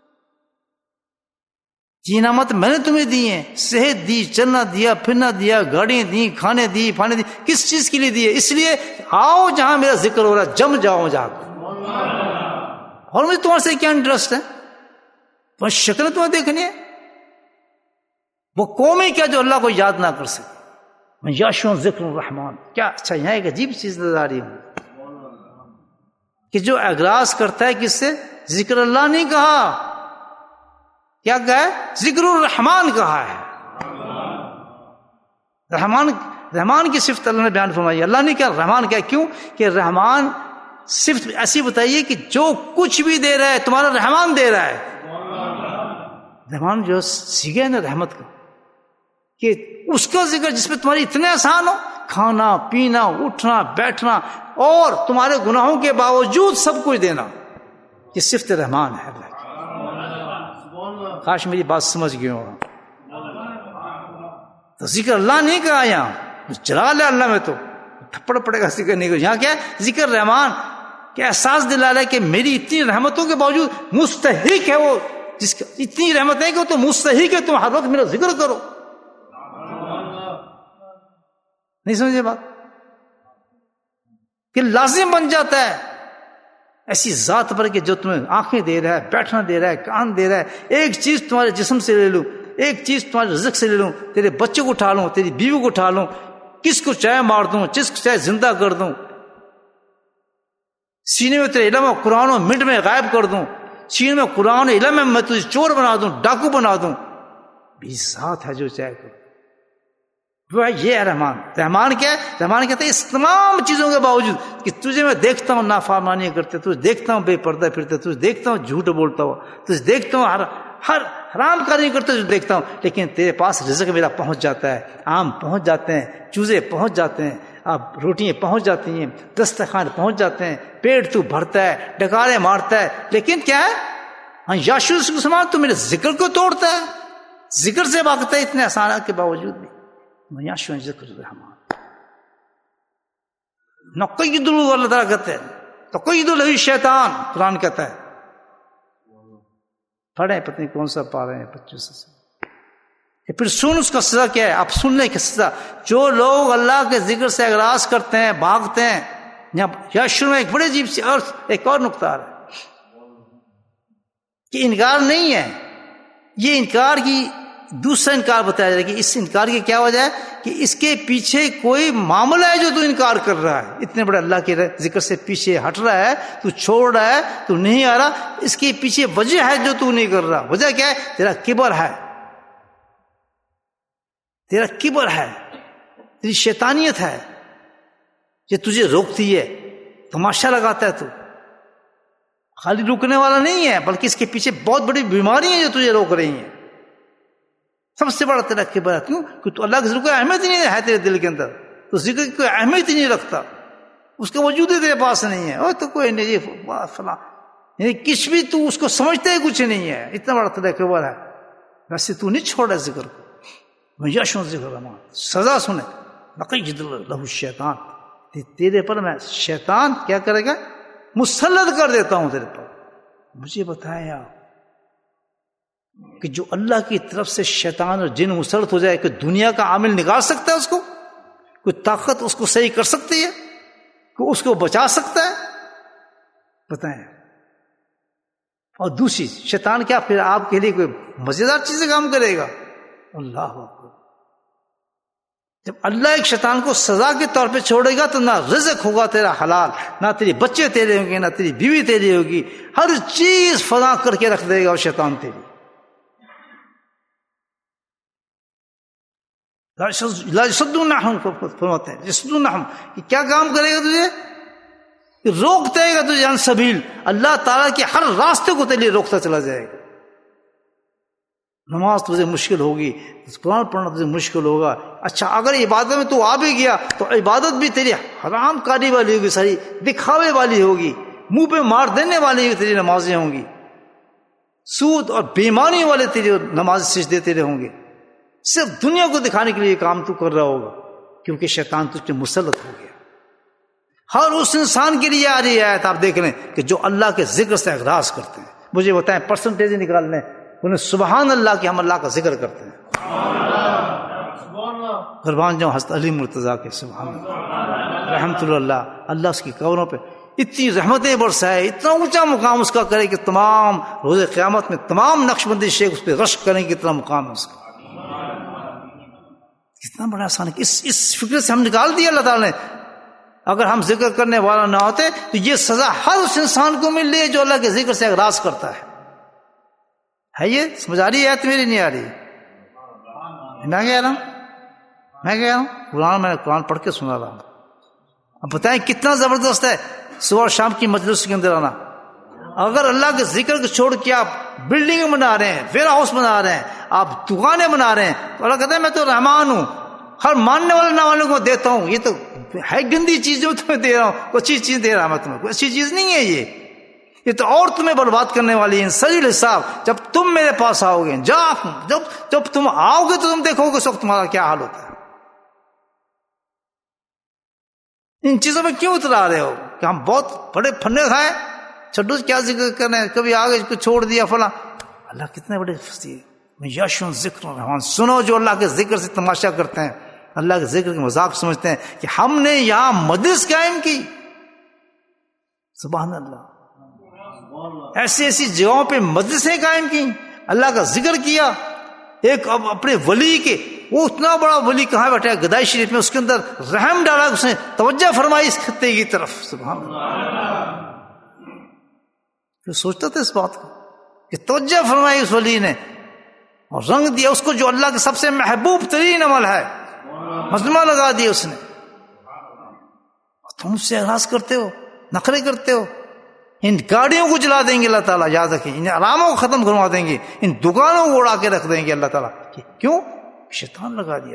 یہ نعمت میں نے تمہیں دی ہیں، صحت دی، چلنا دیا، پھرنا دیا، گاڑیاں دی، کھانے دی، پھانے دی، کس چیز کے لیے دی ہے؟ اس لیے آؤ جہاں میرا ذکر ہو رہا ہے جم جاؤ جا کر، اور مجھے تمہارے سے کیا انٹرسٹ ہے، تمہاری شکل تمہیں دیکھنی ہے، وہ قوم ہی کیا جو اللہ کو یاد نہ کر سکے، میں یشو ذکر الرحمان، کیا اچھا، یہاں ایک عجیب چیز نظر آ رہی ہے کہ جو اغراض کرتا ہے کس سے، ذکر اللہ نہیں کہا، کیا کہا ہے؟ ذکر الرحمان کہا ہے، رحمان کی صفت اللہ نے بیان فرمائی، اللہ نے کیا رحمان کیا، کیوں کہ رحمان صفت ایسی بتائیے کہ جو کچھ بھی دے رہا ہے تمہارا رحمان دے رہا ہے، رحمان جو سیگے نا رحمت کا، کہ اس کا ذکر جس پہ تمہاری اتنے آسان ہو، کھانا پینا اٹھنا بیٹھنا اور تمہارے گناہوں کے باوجود سب کچھ دینا، یہ صفت رحمان ہے اللہ کی، کاش میری بات سمجھ گئے ہو، تو ذکر اللہ نہیں کہا، یہاں جلال ہے اللہ میں تو تھپڑ پڑے گا ذکر نہیں، یہاں کیا ہے؟ ذکر رحمان، کہ احساس دلا رہا ہے کہ میری اتنی رحمتوں کے باوجود مستحق ہے وہ، جس کا اتنی رحمت ہے کہ وہ تو مستحق ہے، تم ہر وقت میرا ذکر کرو، نہیں سمجھے بات، کہ لازم بن جاتا ہے ایسی ذات پر کہ جو تمہیں آنکھیں دے رہا ہے، بیٹھنا دے رہا ہے، کان دے رہا ہے، ایک چیز تمہارے جسم سے لے لوں، ایک چیز تمہارے رزق سے لے لوں، تیرے بچے کو اٹھا لوں، تیری بیوی کو اٹھا لوں، کس کو چاہے مار دوں، جس کو چاہے زندہ کر دوں، سینے میں تیرے علم و قرآن و منٹ میں غائب کر دوں، سینے میں قرآن و علم میں تجھے چور بنا دوں، ڈاکو بنا دوں، بھی ذات ہے جو چاہے کرو. وہ یہ ہے رحمان. رحمان کیا ہے؟ رحمان کہتے ہیں اس تمام چیزوں کے باوجود کہ تجھے میں دیکھتا ہوں نافرمانیاں کرتے، تجھے دیکھتا ہوں بے پردہ پھرتے، تجھے دیکھتا ہوں جھوٹ بولتا ہوا، تجھے دیکھتا ہوں ہر حرام کاری کرتے تجھے دیکھتا ہوں، لیکن تیرے پاس رزق میرا پہنچ جاتا ہے، آم پہنچ جاتے ہیں، چوزے پہنچ جاتے ہیں، اب روٹیاں پہنچ جاتی ہیں، دسترخوان پہنچ جاتے ہیں، پیٹ تو بھرتا ہے، ڈکارے مارتا ہے، لیکن کیا ہے؟ ہاں یاشو کے سامان تو میرے ذکر کو توڑتا ہے، ذکر سے بھاگتا ہے اتنے آسانات کے باوجود بھی. یاشو ذکر الرحمان نقید اللہ تعالیٰ کہتے ہیں تقید له شیطان. قرآن کہتا ہے، پڑھیں پتہ نہیں کون سا پا رہے ہیں 25 سے. پھر سن اس کا سزا کیا ہے. آپ سن لیں کہ سزا جو لوگ اللہ کے ذکر سے اغراض کرتے ہیں، بھاگتے ہیں. یاشو میں ایک بڑی عجیب سی اور ایک اور نقطہ ہے کہ انکار نہیں ہے، یہ انکار کی دوسرا انکار بتایا جائے کہ اس انکار کی کیا وجہ ہے کہ اس کے پیچھے کوئی معاملہ ہے جو تو انکار کر رہا ہے. اتنے بڑے اللہ کے ذکر سے پیچھے ہٹ رہا ہے، تو چھوڑ رہا ہے، تو نہیں آ رہا، اس کے پیچھے وجہ ہے جو تو نہیں کر رہا. وجہ کیا ہے؟ تیرا کبر ہے، تیرا کبر ہے، تیری شیطانیت ہے، یہ تجھے روکتی ہے، تماشا لگاتا ہے. تو خالی رکنے والا نہیں ہے بلکہ اس کے پیچھے بہت بڑی بیماری ہے جو تجھے روک رہی ہیں. سب سے بڑا تیرا کبر ہے. کیوں؟ کہ تو اللہ کے ذکر کی اہمیت ہی نہیں ہے تیرے دل کے اندر، تو ذکر کی کوئی اہمیت ہی نہیں رکھتا، اس کا وجود ہی تیرے پاس نہیں ہے. اور تو کوئی نہیں فلاں، یعنی کچھ بھی تو اس کو سمجھتا ہی کچھ نہیں ہے. اتنا بڑا تیرا کبر ہے. ویسے تو نہیں چھوڑا ذکر کو. یشو ذکر رحمان سزا سنے لقید له الشیطان. تیرے پر میں شیطان کیا کرے گا؟ مسلط کر دیتا ہوں تیرے پر. مجھے بتایا کہ جو اللہ کی طرف سے شیطان اور جن مسلط ہو جائے کہ دنیا کا عامل نکال سکتا ہے اس کو؟ کوئی طاقت اس کو صحیح کر سکتی ہے؟ کوئی اس کو بچا سکتا ہے؟ بتائیں. اور دوسری شیطان کیا پھر آپ کے لیے کوئی مزیدار چیزیں کام کرے گا؟ اللہ اکبر. جب اللہ ایک شیطان کو سزا کے طور پہ چھوڑے گا تو نہ رزق ہوگا تیرا حلال، نہ تیری بچے تیرے ہوں گے، نہ تیری بیوی تیری ہوگی. ہر چیز فنا کر کے رکھ دے گا وہ شیطان تیری. فرماتے ہیں یصدونہم کہ کیا کام کرے گا تجھے؟ روک دے گا تجھے عن سبیل. اللہ تعالیٰ کے ہر راستے کو تیرے لیے روکتا چلا جائے گا. نماز تجھے مشکل ہوگی، قرآن پڑھنا تجھے مشکل ہوگا. اچھا اگر عبادت میں تو آ بھی گیا تو عبادت بھی تیری حرام کاری والی ہوگی، ساری دکھاوے والی ہوگی، منہ پہ مار دینے والی ہوگی تیری نمازیں ہوں گی، سود اور بےمانی والے تیری نماز سجدے تیرے ہوں گے. صرف دنیا کو دکھانے کے لیے کام تو کر رہا ہوگا کیونکہ شیطان تجھ پہ مسلط ہو گیا. ہر اس انسان کے لیے آ رہی ہے آیت. آپ دیکھ لیں کہ جو اللہ کے ذکر سے اغراض کرتے ہیں. مجھے بتائیں پرسنٹیج نکال لیں انہیں سبحان اللہ کہ ہم اللہ کا ذکر کرتے ہیں. قربان جاؤں حضرت علی مرتضیٰ کے سبحان اللہ رحمت اللہ. اللہ اس کی قبروں پہ اتنی رحمتیں برسائے، اتنا اونچا مقام اس کا کرے کہ تمام روز قیامت میں تمام نقش بندی شیخ اس پہ رشک کریں گے. اتنا مقام ہے اس کا. کتنا بڑا آسان ہے. اس فکر سے ہم نکال دیا اللہ تعالیٰ نے. اگر ہم ذکر کرنے والا نہ ہوتے تو یہ سزا ہر اس انسان کو مل رہی ہے جو اللہ کے ذکر سے اغراض کرتا ہے. یہ سمجھ آ رہی ہے؟ میری نہیں آ رہی. میں کہہ رہا ہوں قرآن، میں قرآن پڑھ کے سنا رہا ہوں. اب بتائیں کتنا زبردست ہے صبح اور شام کی مجلس کے اندر آنا. اگر اللہ کے ذکر کو چھوڑ کے آپ بلڈنگ بنا رہے ہیں، ویئر ہاؤس بنا رہے ہیں، آپ دکانیں بنا رہے ہیں، تو اللہ کہتا ہے میں تو رحمان ہوں، ہر ماننے والے نہ والوں کو دیتا ہوں. یہ تو ہے گندی چیز جو تمہیں دے رہا ہوں، کوئی اچھی چیز دے رہا میں تمہیں، کوئی اچھی چیز نہیں ہے. یہ تو اور تمہیں برباد کرنے والی ہے. سجل حساب جب تم میرے پاس آؤ گے، جب تم آؤ گے تو تم دیکھو گے اس وقت تمہارا کیا حال ہوتا ہے. ان چیزوں میں کیوں اترا رہے ہو کہ ہم بہت بڑے پھنے کھائے، چھڈو کیا ذکر کرنے، کبھی آگے کو چھوڑ دیا فلاں. اللہ کتنے بڑے فصیح میں یشون ذکر رحمان. سنو جو اللہ کے ذکر سے تماشا کرتے ہیں، اللہ کے ذکر کے مذاق سمجھتے ہیں کہ ہم نے یہاں مجلس قائم کی. سبحان اللہ. ایسی ایسی جگہوں پہ مجلسیں قائم کی، اللہ کا ذکر کیا. ایک اب اپنے ولی کے، وہ اتنا بڑا ولی کہاں بیٹھا ہے گدائی شریف میں، اس کے اندر رحم ڈالا، اس نے توجہ فرمائی اس خطے کی طرف. سبحان اللہ. پھر سوچتا تھا اس بات کو کہ توجہ فرمائی اس ولی نے اور رنگ دیا اس کو جو اللہ کے سب سے محبوب ترین عمل ہے، مجمع لگا دیا اس نے. تم اس سے اعراض کرتے ہو، نخرے کرتے ہو. ان گاڑیوں کو جلا دیں گے اللہ تعالیٰ، یاد رکھیں، ان آراموں کو ختم کروا دیں گے، ان دکانوں کو اڑا کے رکھ دیں گے اللہ تعالیٰ. کیوں؟ شیطان لگا دیا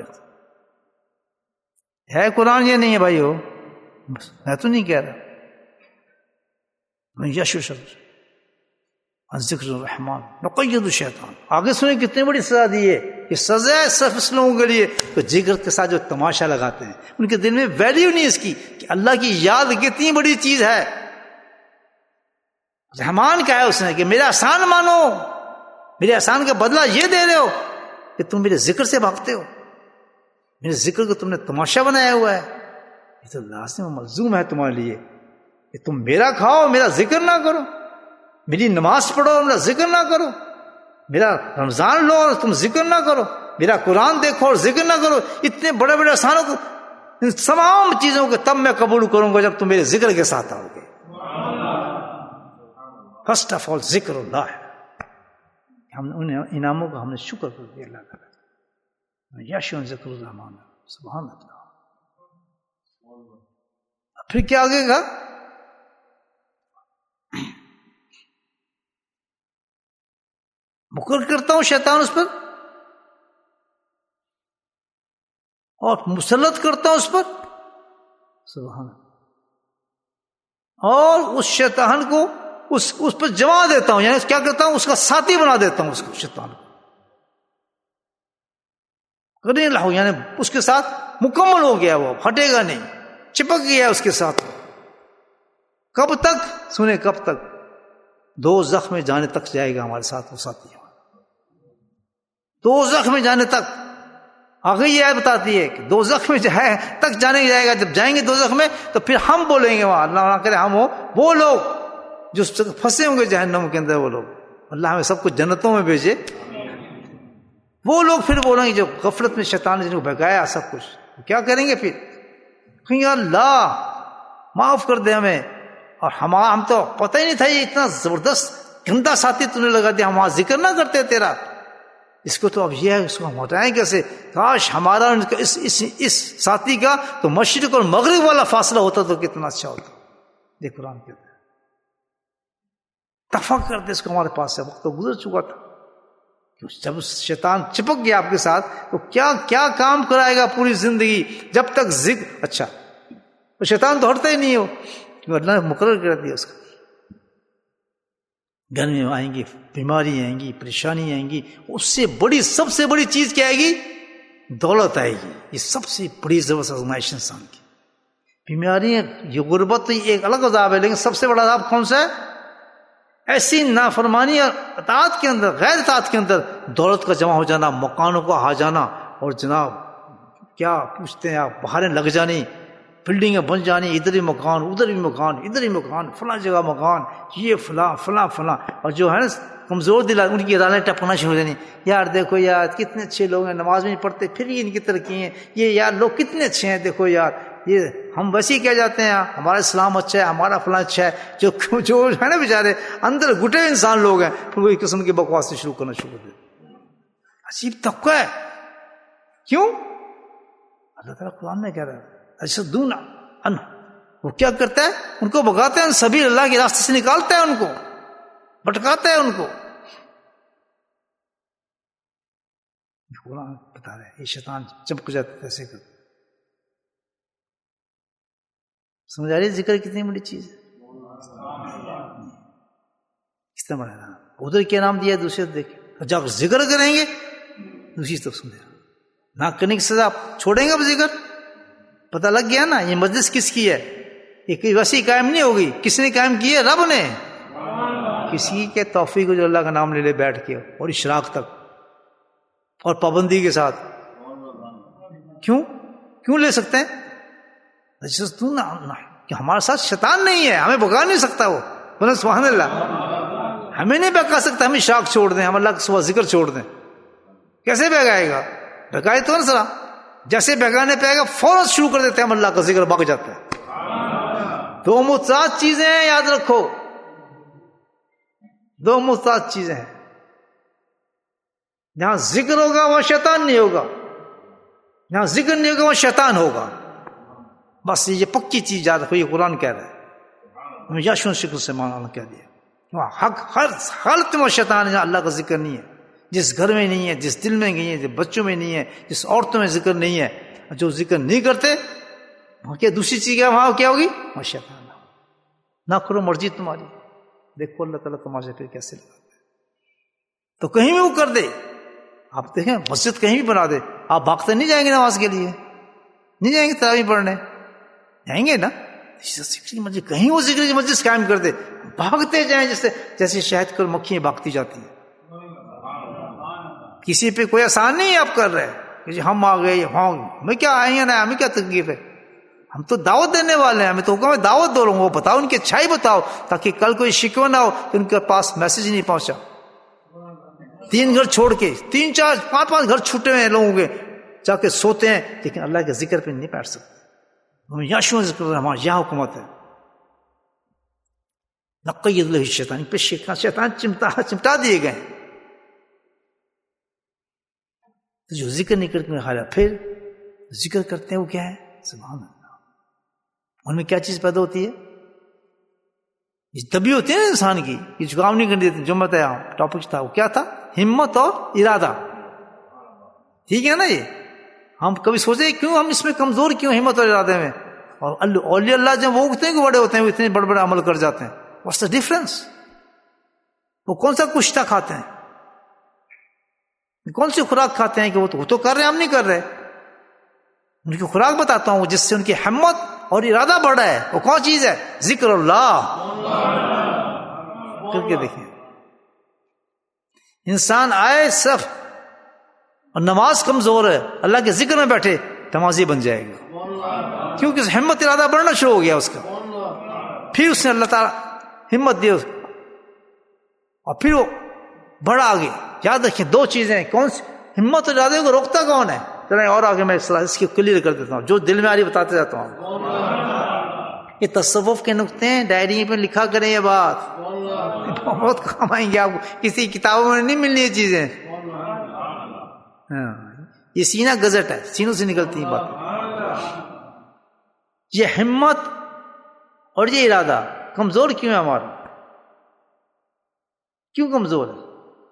ہے. قرآن یہ نہیں ہے بھائی، ہو میں تو نہیں کہہ رہا. یشو ذکر الرحمان نقید الشیطان. آگے سنیں کتنی بڑی سزا دی ہے. یہ سزا ہے صرف اس لوگوں کے لیے تو ذکر کے ساتھ جو تماشا لگاتے ہیں، ان کے دل میں ویلیو نہیں اس کی کہ اللہ کی یاد کتنی بڑی چیز ہے. رحمان کہا ہے اس نے کہ میرا احسان مانو، میرے احسان کا بدلہ یہ دے رہے ہو کہ تم میرے ذکر سے بھاگتے ہو، میرے ذکر کو تم نے تماشا بنایا ہوا ہے. یہ تو لازم و ملزوم ہے تمہارے لیے کہ تم میرا کھاؤ، میرا ذکر نہ کرو، میری نماز پڑھو، میرا ذکر نہ کرو، میرا رمضان لو اور تم ذکر نہ کرو، میرا قرآن دیکھو اور ذکر نہ کرو. اتنے بڑے بڑے احسانوں کو، ان تمام چیزوں کو تب میں قبول کروں گا جب تم میرے ذکر کے ساتھ آؤ گے. فرسٹ آف آل ذکر اللہ ہے. ہم ان انعاموں کا ہم نے شکر کر دیا اللہ تعالیٰ. یشون ذکر الرحمان. سبحان اللہ. پھر کیا آگے گا؟ مقرر کرتا ہوں شیطان اس پر اور مسلط کرتا ہوں اس پر. سبحان اللہ. اور اس شیطان کو اس پر جما دیتا ہوں، یعنی کیا کرتا ہوں، اس کا ساتھی بنا دیتا ہوں اس کو، شیطان کو کرنے لگا، یعنی اس کے ساتھ مکمل ہو گیا، وہ ہٹے گا نہیں، چپک گیا اس کے ساتھ. کب تک؟ سنیں کب تک؟ دوزخ میں جانے تک جائے گا ہمارے ساتھ وہ ساتھی. دوزخ میں جانے تک. آگے یہ آیت بتاتی ہے کہ دوزخ میں تک جائے گا. جب جائیں گے دوزخ میں تو پھر ہم بولیں گے وہاں، اللہ نہ کرے ہم وہ لوگ جو پھنسے ہوں گے جہنم کے اندر، وہ لوگ، اللہ ہمیں سب کو جنتوں میں بھیجے. وہ لوگ پھر بولیں گے جو غفلت میں شیطان نے جن کو بھگایا سب کچھ، کیا کریں گے پھر؟ کہیں اللہ معاف کر دے ہمیں، اور ہم تو پتہ ہی نہیں تھا یہ اتنا زبردست گندا ساتھی تو نے لگا دیا، ہم ذکر نہ کرتے تیرا، اس کو تو اب یہ ہے، اس کو ہم ہٹائیں کیسے؟ کاش ہمارا اس ساتھی کا تو مشرق اور مغرب والا فاصلہ ہوتا تو کتنا اچھا ہوتا. یہ قرآن کہتا ہے دفع کر دے اس کو ہمارے پاس سے، وقت تو گزر چکا تھا. جب شیطان چپک گیا آپ کے ساتھ تو کیا کام کرائے گا پوری زندگی جب تک ذکر. اچھا شیطان تو ہٹتا ہی نہیں ہو، کیونکہ اللہ نے مقرر کر دیا اس کا. گرمی آئیں گی، بیماری آئیں گی، پریشانی آئیں گی، اس سے بڑی سب سے بڑی چیز کیا آئے گی؟ دولت آئے گی. یہ سب سے بڑی زبردست آزمائش انسان کی. بیماریاں، یہ غربت تو ایک الگ عذاب ہے، لیکن سب سے بڑا عذاب کون سا ہے؟ ایسی نافرمانی اور اطاعت کے اندر، غیر اطاعت کے اندر دولت کا جمع ہو جانا، مکانوں کا آ جانا، اور جناب کیا پوچھتے ہیں آپ، بہاریں لگ جانی، بلڈنگیں بن جانی، ادھر ہی مکان، ادھر بھی مکان، ادھر ہی مکان، فلاں جگہ مکان، یہ فلاں فلاں فلاں. اور جو ہے نا کمزور دل ان کی رانیں ٹپکنا شروع ہو جانی، یار دیکھو یار کتنے اچھے لوگ ہیں، نماز میں نہیں پڑھتے پھر بھی ان کی ترقی ہیں، یہ یار لوگ کتنے اچھے ہیں، دیکھو یار یہ ہم ویسے ہی کیا جاتے ہیں، ہمارا اسلام اچھا ہے، ہمارا فلاں اچھا ہے. جو ہے نا بیچارے اندر گھٹے انسان لوگ ہیں، پھر وہی قسم کی بکواس شروع کرنا شروع کر دیتے. عجیب طبقہ ہے. کیوں؟ اللہ تعالیٰ قرآن میں کہہ رہا ہے اشدون ان، وہ کیا کرتا ہے؟ ان کو بھگاتا ہے، سبیل اللہ کے راستے سے نکالتا ہے، ان کو بھٹکاتا ہے ان کو. قرآن بتا رہے ہیں یہ شیطان چمک جاتا ہے ایسے کر. سمجھ آ رہی ہے ذکر کتنی بڑی چیز ہے؟ کس طرح بڑھانا، ادھر کیا نام دیا دوسرے دیکھیں، جب ذکر کریں گے دوسری طرف سمجھے نہ کرنے کی سزا چھوڑیں گے. اب ذکر پتہ لگ گیا نا یہ مجلس کس کی ہے، یہ ویسی قائم نہیں ہوگی، کس نے قائم کی ہے؟ رب نے. کسی کے توفیق جو اللہ کا نام لے لے بیٹھ کے اور اشراق تک اور پابندی کے ساتھ. کیوں لے سکتے ہیں؟ کہ ہمارے ساتھ شیطان نہیں ہے، ہمیں بگا نہیں سکتا وہ. بولے سبحان اللہ. ہمیں نہیں بہکا سکتا. ہم اشراق چھوڑ دیں, ہم اللہ کا صبح ذکر چھوڑ دیں, کیسے بہکائے گا؟ بہکائے تو نا. جیسے بہکانے پہ آئے گا فوراً شروع کر دیتے ہیں ہم اللہ کا ذکر, بھاگ جاتے ہیں. دو متضاد چیزیں ہیں, یاد رکھو, دو متضاد چیزیں ہیں. جہاں ذکر ہوگا وہاں شیطان نہیں ہوگا, جہاں ذکر نہیں ہوگا وہاں شیطان ہوگا. بس یہ پکی چیز یاد رکھو, یہ قرآن کہہ رہا ہے, یشون شکل سے مانا کہہ دیا. حق ہر حالت میں شیطان ہے جہاں اللہ کا ذکر نہیں ہے. جس گھر میں نہیں ہے, جس دل میں نہیں ہے, جس بچوں میں نہیں ہے, جس عورتوں میں ذکر نہیں ہے, جو ذکر نہیں کرتے وہاں کیا دوسری چیز کیا, وہاں کیا ہوگی؟ وہاں شیطان. نہ کرو مرضی تمہاری. دیکھو اللہ تعالیٰ تماشے پھر کیسے لگاتے ہیں. تو کہیں بھی وہ کر دے, آپ دیکھیں مسجد کہیں بھی بنا دے, آپ بھاگتے نہیں جائیں گے نماز کے لیے, نہیں جائیں گے تراویح پڑھنے, جائیں گے نا. ذکر کی مسجد, کہیں وہ ذکر کی مسجد قائم کر دے, بھاگتے جائیں جیسے شہد کر مکھیاں بھاگتی جاتی ہیں. کسی پہ کوئی آسان نہیں آپ کر رہے کہ ہم آ گئے, ہاں ہمیں کیا آئے ہیں نا, ہمیں کیا تکلیف ہے, ہم تو دعوت دینے والے ہیں, ہمیں تو حکم ہے دعوت دو لوگوں کو, بتاؤ ان کی اچھائی بتاؤ, تاکہ کل کوئی شکوہ نہ ہو کہ ان کے پاس میسج نہیں پہنچا. 3 گھر چھوڑ کے 3 4 5 گھر چھوٹے ہوئے ہیں لوگوں کے, جا کے سوتے ہیں, لیکن اللہ کے ذکر پہ نہیں بیٹھ سکتے. ہمیں یاشو ذکر ہمارا یہاں حکومت ہے. نقید اللہ شیطان پہ شیطان چمٹا دیے گئے. تو جو ذکر نہیں کرتے خالی پھر ذکر کرتے ہیں وہ کیا ہے؟ سبحان اللہ. ان میں کیا چیز پیدا ہوتی ہے؟ یہ طبیعت ہوتی ہے نا انسان کی, یہ جو کام نہیں کرنے دیتے. جو میں بتایا ٹاپک تھا وہ کیا تھا؟ ہمت اور ارادہ. ٹھیک ہے نا. یہ ہم کبھی سوچے کیوں ہم اس میں کمزور کیوں ہمت اور ارادے میں, اور اولیاء اللہ جب وہ اتنے بڑے ہوتے ہیں وہ اتنے بڑے بڑے عمل کر جاتے ہیں. What's the difference? وہ کون سا کشتہ کھاتے ہیں, کون سی خوراک کھاتے ہیں کہ وہ تو کر رہے ہیں, ہم نہیں کر رہے. ان کی خوراک بتاتا ہوں جس سے ان کی ہمت اور ارادہ بڑھا ہے. وہ کون چیز ہے؟ ذکر اللہ. کر کے دیکھیں, انسان آئے صف اور نماز کمزور ہے, اللہ کے ذکر میں بیٹھے, نمازی بن جائے گا, کیونکہ ہمت ارادہ بڑھنا شروع ہو گیا اس کا. پھر اس نے اللہ تعالیٰ ہمت دی اور پھر وہ بڑا آگے. یاد رکھیں 2 چیزیں, کون سی ہمت اور ارادے کو روکتا کون ہے؟ چلیں اور آگے میں اس کی کلیئر کر دیتا ہوں, جو دل میں آ رہی بتاتے جاتا ہوں. یہ تصوف کے نقطے ہیں, ڈائری پہ لکھا کریں, یہ بات بہت کام آئیں گے آپ کو, کسی کتابوں میں نہیں ملنی یہ چیزیں. یہ سینہ گزٹ ہے, سینوں سے نکلتی ہیں باتیں. یہ ہمت اور یہ ارادہ کمزور کیوں ہے ہمارا؟ کیوں کمزور ہے؟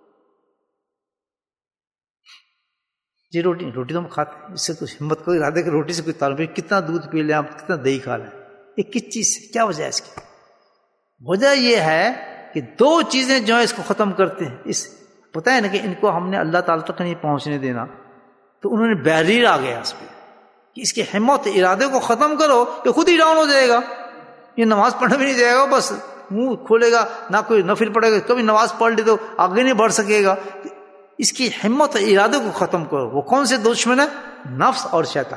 یہ روٹی تو ہم کھاتے ہیں, اس سے کچھ ہمت کو ارادے کہ روٹی سے کوئی تعلق نہیں. کتنا دودھ پی لیں آپ, کتنا دہی کھا لیں, یہ کس چیز سے, کیا وجہ ہے اس کی؟ وجہ یہ ہے کہ 2 چیزیں جو ہیں اس کو ختم کرتے ہیں. اس پتہ ہے نا کہ ان کو ہم نے اللہ تعالیٰ تک نہیں پہنچنے دینا, تو انہوں نے بیریر آ گیا اس پہ کہ اس کے ہمت ارادے کو ختم کرو, یہ خود ہی ڈاؤن ہو جائے گا. یہ نماز پڑھنے بھی نہیں جائے گا, بس منہ کھولے گا, نہ کوئی نفل پڑھے گا, کبھی نماز پڑھ لی تو آگے نہیں بڑھ سکے گا. اس کی ہمت ارادے کو ختم کرو. وہ کون سے دشمن ہے؟ نفس اور شیطان.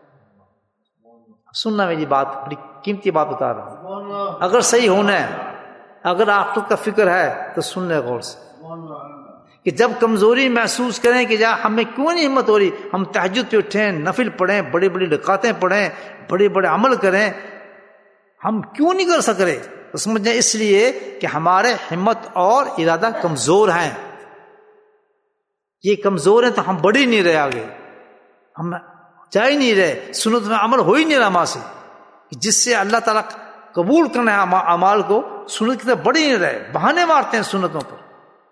سننا میری بات, بڑی قیمتی بات بتا رہا ہوں. اگر صحیح ہونا ہے, اگر آخرت کا فکر ہے تو سن لے غور سے, کہ جب کمزوری محسوس کریں کہ جا ہمیں کیوں نہیں ہمت ہو رہی, ہم تہجد پہ اٹھیں, نفل پڑھیں, بڑی بڑی رکعتیں پڑھیں, بڑے بڑے عمل کریں, ہم کیوں نہیں کر سک رہے؟ تو سمجھیں اس لیے کہ ہمارے ہمت اور ارادہ کمزور ہیں. یہ کمزور ہیں تو ہم بڑھ ہی نہیں رہے, آگے ہم جا ہی نہیں رہے, سنت میں عمل ہو ہی نہیں رہا ہمارے سے, جس سے اللہ تعالیٰ قبول کرنا ہے اعمال کو. سنت کی طرف بڑھ ہی نہیں رہے, بہانے مارتے ہیں سنتوں پر.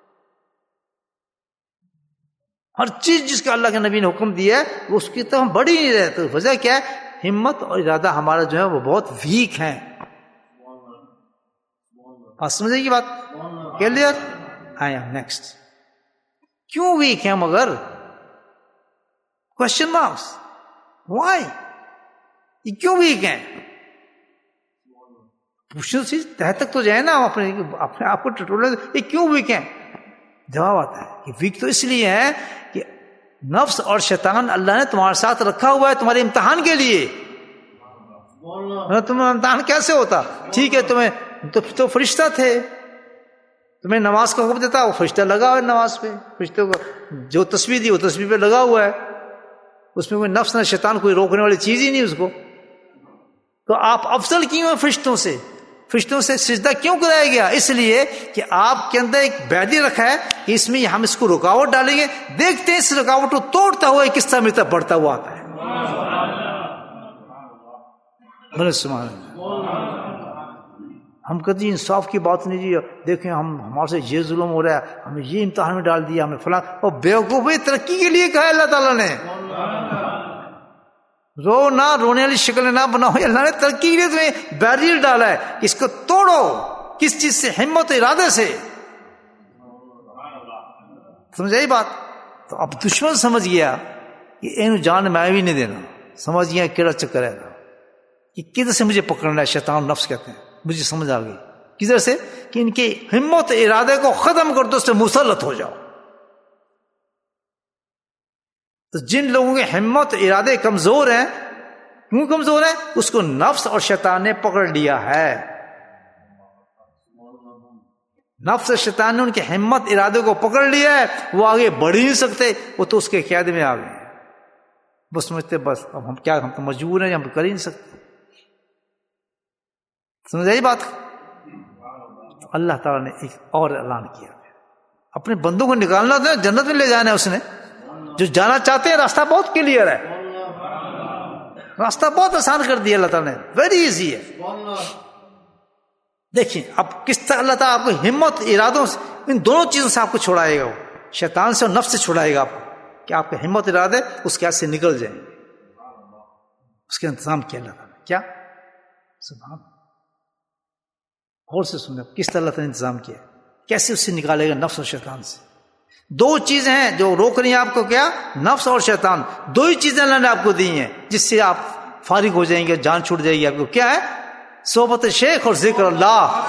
ہر چیز جس کا اللہ کے نبی نے حکم دیا ہے اس کی طرف ہم بڑھ ہی نہیں رہے. تو وجہ کیا ہے؟ ہمت اور ارادہ ہمارا جو ہے وہ بہت ویک ہیں. آپ سمجھے کی بات؟ کلیئر؟ آیا نیکسٹ. کیوں ویک ہیں مگر؟ Question marks. وائی؟ یہ کیوں ویک ہیں؟ پوچھنے سے تہ تک تو جائے نا, اپنے آپ کو ٹٹولے, یہ کیوں ویک ہیں؟ جواب آتا ہے کہ ویک تو اس لیے ہے کہ نفس اور شیطان اللہ نے تمہارے ساتھ رکھا ہوا ہے تمہارے امتحان کے لیے. تمہیں امتحان کیسے ہوتا؟ ٹھیک ہے, تمہیں تو فرشتہ تھے, تمہیں نماز کا حکم دیتا، وہ فرشتہ لگا ہوا ہے نماز پہ، فرشتوں کو جو تسبیح دی وہ تسبیح پہ لگا ہوا ہے، اس میں کوئی نفس نہ شیطان کوئی روکنے والی چیز ہی نہیں اس کو. تو آپ افضل کیوں ہیں فرشتوں سے؟ فرشتوں سے سجدہ کیوں کرایا گیا؟ اس لیے کہ آپ کے اندر ایک بیدی رکھا ہے کہ اس میں ہم اس کو رکاوٹ ڈالیں گے، دیکھتے ہیں اس رکاوٹ کو توڑتا ہوا کس طرح میری طرف بڑھتا ہوا آتا ہے. بولے سبحان اللہ. ہم کہتے ہیں انصاف کی بات نہیں جی، دیکھیں ہمارے سے یہ ظلم ہو رہا ہے، ہمیں یہ امتحان میں ڈال دیا، ہمیں فلاں. اور بیوقوفی ترقی کے لیے کہا ہے اللہ تعالیٰ نے. رو نہ رونے والی شکل نہ بناؤ، اللہ نے ترقی کے لیے تمہیں بیریئر ڈالا ہے، اس کو توڑو. کس چیز سے؟ ہمت و ارادے سے. سمجھائی بات؟ تو اب دشمن سمجھ گیا کہ اینو جان میں بھی نہیں دینا، سمجھ گیا کیڑا چکر ہے کہ کدھر سے مجھے پکڑنا ہے. شیطان نفس کہتے ہیں. مجھے سمجھ آ گئی کدھر سے کہ ان کے ہمت ارادے کو ختم کر دو، اس سے مسلط ہو جاؤ. تو جن لوگوں کے ہمت ارادے کمزور ہیں، کیوں کمزور ہیں؟ اس کو نفس اور شیطان نے پکڑ لیا ہے. نفس اور شیطان نے ان کے ہمت ارادے کو پکڑ لیا ہے، وہ آگے بڑھ ہی نہیں سکتے، وہ تو اس کے قید میں آ گئے. وہ سمجھتے بس اب ہم کیا، ہم تو مجبور ہیں، ہم کر ہی نہیں سکتے. سمجھ آئی بات؟ اللہ تعالیٰ نے ایک اور اعلان کیا، اپنے بندوں کو نکالنا تھا، جنت میں لے جانا ہے اس نے. جو جانا چاہتے ہیں راستہ بہت کلیئر ہے، راستہ بہت آسان کر دیا اللہ تعالیٰ نے، ویری ایزی ہے. دیکھیں اب کس طرح اللہ تعالیٰ آپ کو ہمت ارادوں سے، ان دونوں چیزوں سے آپ کو چھڑائے گا. وہ شیطان سے اور نفس سے چھڑائے گا آپ کو، کہ آپ کے ہمت ارادے اس کے ہاتھ سے نکل جائیں گے. اس کا انتظام کیا اللہ تعالیٰ نے. کیا سبحان. غور سے سنیں کس طرح اللہ تعالیٰ نے انتظام کیا، کیسے اس سے نکالے گا نفس اور شیطان سے. دو چیزیں ہیں جو روک رہی ہیں آپ کو، کیا؟ نفس اور شیطان. دو ہی چیزیں اللہ نے آپ کو دی ہیں جس سے آپ فارغ ہو جائیں گے، جان چھوٹ جائے گی آپ کو. کیا ہے؟ صحبت شیخ اور ذکر اللہ.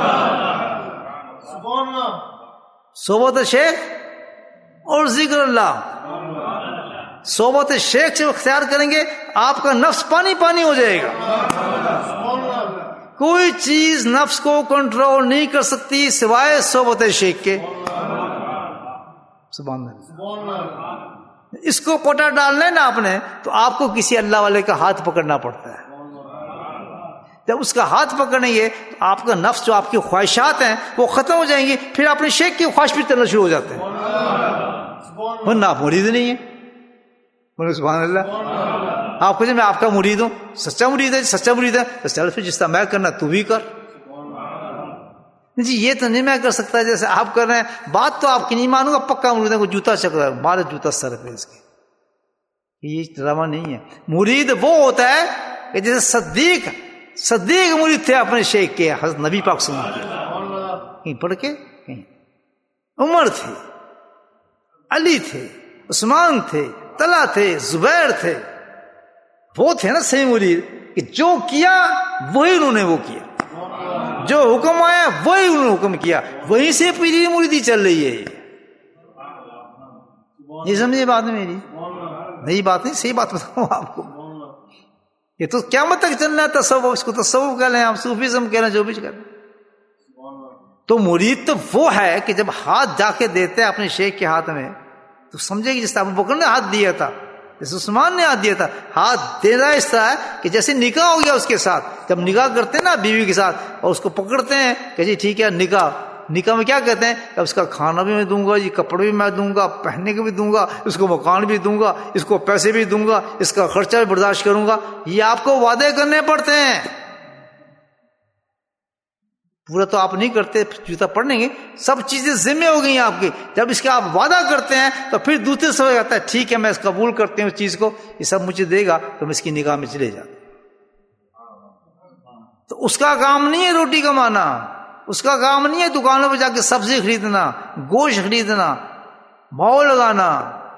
صحبت شیخ اور ذکر اللہ. صحبت شیخ سے اختیار کریں گے آپ کا نفس پانی پانی ہو جائے گا. کوئی چیز نفس کو کنٹرول نہیں کر سکتی سوائے صحبت شیخ کے. سبحان اللہ. اس کو پٹا ڈالنا ہے نا آپ نے، تو آپ کو کسی اللہ والے کا ہاتھ پکڑنا پڑتا ہے. جب اس کا ہاتھ پکڑیں گے تو آپ کا نفس، جو آپ کی خواہشات ہیں وہ ختم ہو جائیں گی، پھر اپنے شیخ کی خواہش بھی کرنا شروع ہو جاتے ہیں. ورنہ آپ مرید نہیں ہیں. بولے سبحان اللہ. آپ کہتے ہیں میں آپ کا مرید ہوں، سچا مرید ہے، سچا مرید ہے تو چل پھر جس طرح میں کرنا تو بھی کر. جی یہ تو نہیں میں کر سکتا جیسے آپ کر رہے ہیں. بات تو آپ کی نہیں مانوں گا، پکا مرید ہے. کوئی جوتا چک رہا ہے، مارے جوتا سر پہ اس کے. یہ ڈرامہ نہیں ہے. مرید وہ ہوتا ہے کہ جیسے صدیق مرید تھے اپنے شیخ کے، حضرت نبی پاک صلی اللہ علیہ وسلم کہیں پڑھ کے، کہیں عمر تھے، علی تھے، عثمان تھے، طلحہ تھے، زبیر تھے. وہ تھے نا صحیح مرید کہ جو کیا وہی انہوں نے وہ کیا، جو حکم آیا وہی انہوں نے حکم کیا. وہیں سے پیری مریدی چل رہی ہے. یہ سمجھے بات میری؟ نئی بات نہیں، صحیح بات بتاؤں آپ کو. یہ تو قیامت تک چلنا ہے تصوف. اس کو تصوف کہہ لیں آپ، صوفیزم کہہ لیں، جو بھی کہہ لیں. تو مرید تو وہ ہے کہ جب ہاتھ جا کے دیتے ہیں اپنے شیخ کے ہاتھ میں تو سمجھے کہ جس طرح ابو بکر نے ہاتھ دیا تھا، جیسے عثمان نے ہاتھ دیا تھا. ہاتھ دے رہا ہے اس طرح کہ جیسے نکاح ہو گیا اس کے ساتھ. جب نکاح کرتے ہیں نا بیوی کے ساتھ اور اس کو پکڑتے ہیں کہ جی ٹھیک ہے نکاح میں کیا کہتے ہیں کہ اس کا کھانا بھی میں دوں گا جی، کپڑے بھی میں دوں گا، پہننے کو بھی دوں گا، اس کو مکان بھی دوں گا، اس کو پیسے بھی دوں گا، اس کا خرچہ بھی برداشت کروں گا. یہ آپ کو وعدے کرنے پڑتے ہیں. پورا تو آپ نہیں کرتے، جوتا پڑھیں گے، سب چیزیں ذمہ ہو گئی ہیں آپ کی. جب اس کا آپ وعدہ کرتے ہیں تو پھر دوسرے سے ہو جاتا ہے ٹھیک ہے میں اس قبول کرتے ہوں اس چیز کو، یہ سب مجھے دے گا تو میں اس کی نگاہ میں چلے جاتا. تو اس کا کام نہیں ہے روٹی کمانا، اس کا کام نہیں ہے دکانوں پہ جا کے سبزی خریدنا، گوشت خریدنا، بھاؤ لگانا.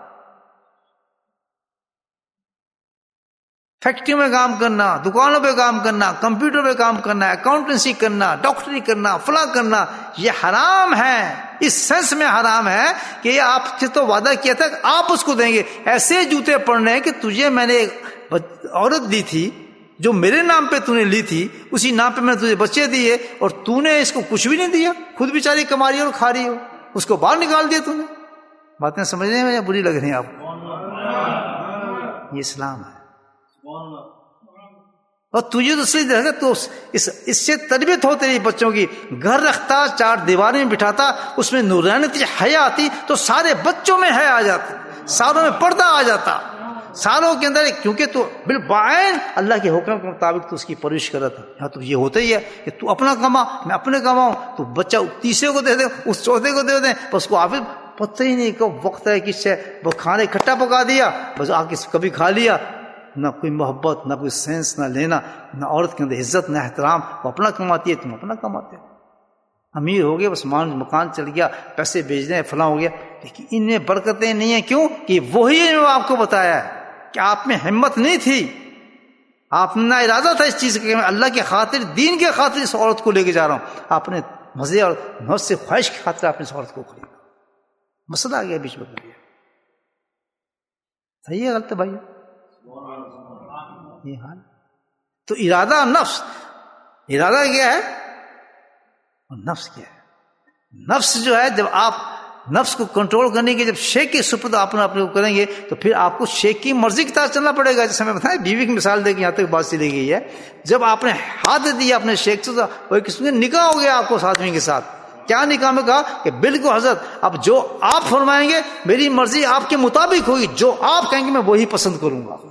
فیکٹری میں کام کرنا، دکانوں پہ کام کرنا، کمپیوٹر پہ کام کرنا، اکاؤنٹنسی کرنا، ڈاکٹری کرنا، فلاں کرنا، یہ حرام ہے. اس سینس میں حرام ہے کہ یہ آپ سے تو وعدہ کیا تھا کہ آپ اس کو دیں گے. ایسے جوتے پڑنے ہیں کہ تجھے میں نے ایک عورت دی تھی جو میرے نام پہ تو نے لی تھی اسی نام پہ میں نے تجھے بچے دیے اور تو نے اس کو کچھ بھی نہیں دیا، خود بیچاری کما رہی ہو اور کھا رہی ہو، اس کو باہر نکال دیا تو نے۔ باتیں سمجھ رہے ہیں یا بری لگ رہی ہیں آپ کو؟ یہ اسلام ہے۔ اور تجھے تو صحیح رہے گا تو اس سے تربیت ہو تیری بچوں کی، گھر رکھتا، چار دیواریں میں بٹھاتا، اس میں نورانیت حیا آتی تو سارے بچوں میں حیا آ جاتی، ساروں میں پردہ آ جاتا، سالوں کے اندر، کیونکہ تو بالبعین اللہ کے حکم کے مطابق تو اس کی پرورش کر رہا تھا۔ یہاں تو یہ ہوتا ہی ہے کہ تو اپنا کما میں اپنے کماؤں، تو بچہ تیسرے کو دے دے، اس چوتھے کو دے دیں، بس کو آپ پتہ ہی نہیں کب وقت ہے کس سے وہ کھانا اکٹھا پکا دیا، بس آ کے کبھی کھا لیا، نہ کوئی محبت، نہ کوئی سینس، نہ لینا، نہ عورت کے اندر عزت، نہ احترام۔ وہ اپنا کماتی ہے، تم اپنا کماتے ہو، امیر ہو گیا، بس مکان چل گیا، پیسے بھیج دیں، فلاں ہو گیا، لیکن ان میں برکتیں نہیں ہیں۔ کیوں کہ وہی میں آپ کو بتایا ہے کہ آپ میں ہمت نہیں تھی، آپ نے ارادہ تھا اس چیز کا کہ میں اللہ کے خاطر، دین کے خاطر اس عورت کو لے کے جا رہا ہوں، آپ نے مزے اور نفس سے خواہش کی خاطر آپ نے اس عورت کو خریدا، مسئلہ آ گیا بیچ میں، صحیح ہے غلط ہے بھائی؟ یہ حال تو ارادہ نفس، ارادہ کیا ہے اور نفس کیا ہے؟ نفس جو ہے، جب آپ نفس کو کنٹرول کرنے کے جب شیخ کی سپرد آپ اپنے کو کریں گے تو پھر آپ کو شیخ کی مرضی کی طرح چلنا پڑے گا۔ جیسے میں بتائیں، بیوی کی مثال دے کے یہاں تک بات چلی گئی ہے، جب آپ نے ہاتھ دیا اپنے شیخ سے، وہ قسم کا نکاح ہو گیا آپ کو آدمی کے ساتھ۔ کیا نکاح میں کہا کہ بالکل حضرت اب جو آپ فرمائیں گے میری مرضی آپ کے مطابق ہوگی، جو آپ کہیں گے میں وہی پسند کروں گا۔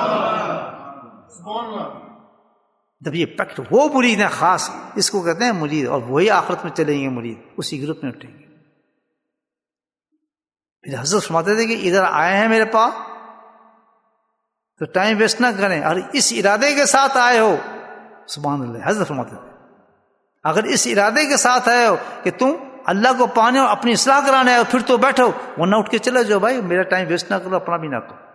جب یہ پیکٹ، وہ مرید ہے خاص، اس کو کہتے ہیں مرید، اور وہی آخرت میں چلیں گے مرید، اسی گروپ میں اٹھیں گے۔ پھر حضرت فرماتے تھے کہ ادھر آئے ہیں میرے پاس تو ٹائم ویسٹ نہ کریں، اور اس ارادے کے ساتھ آئے ہو، سبحان اللہ، حضرت فرماتے تھے اگر اس ارادے کے ساتھ آئے ہو کہ تم اللہ کو پانے اور اپنی اصلاح کرانے آئے ہو، پھر تو بیٹھو، ورنہ اٹھ کے چلے جاؤ بھائی، میرا ٹائم ویسٹ نہ کرو، اپنا بھی نہ کرو۔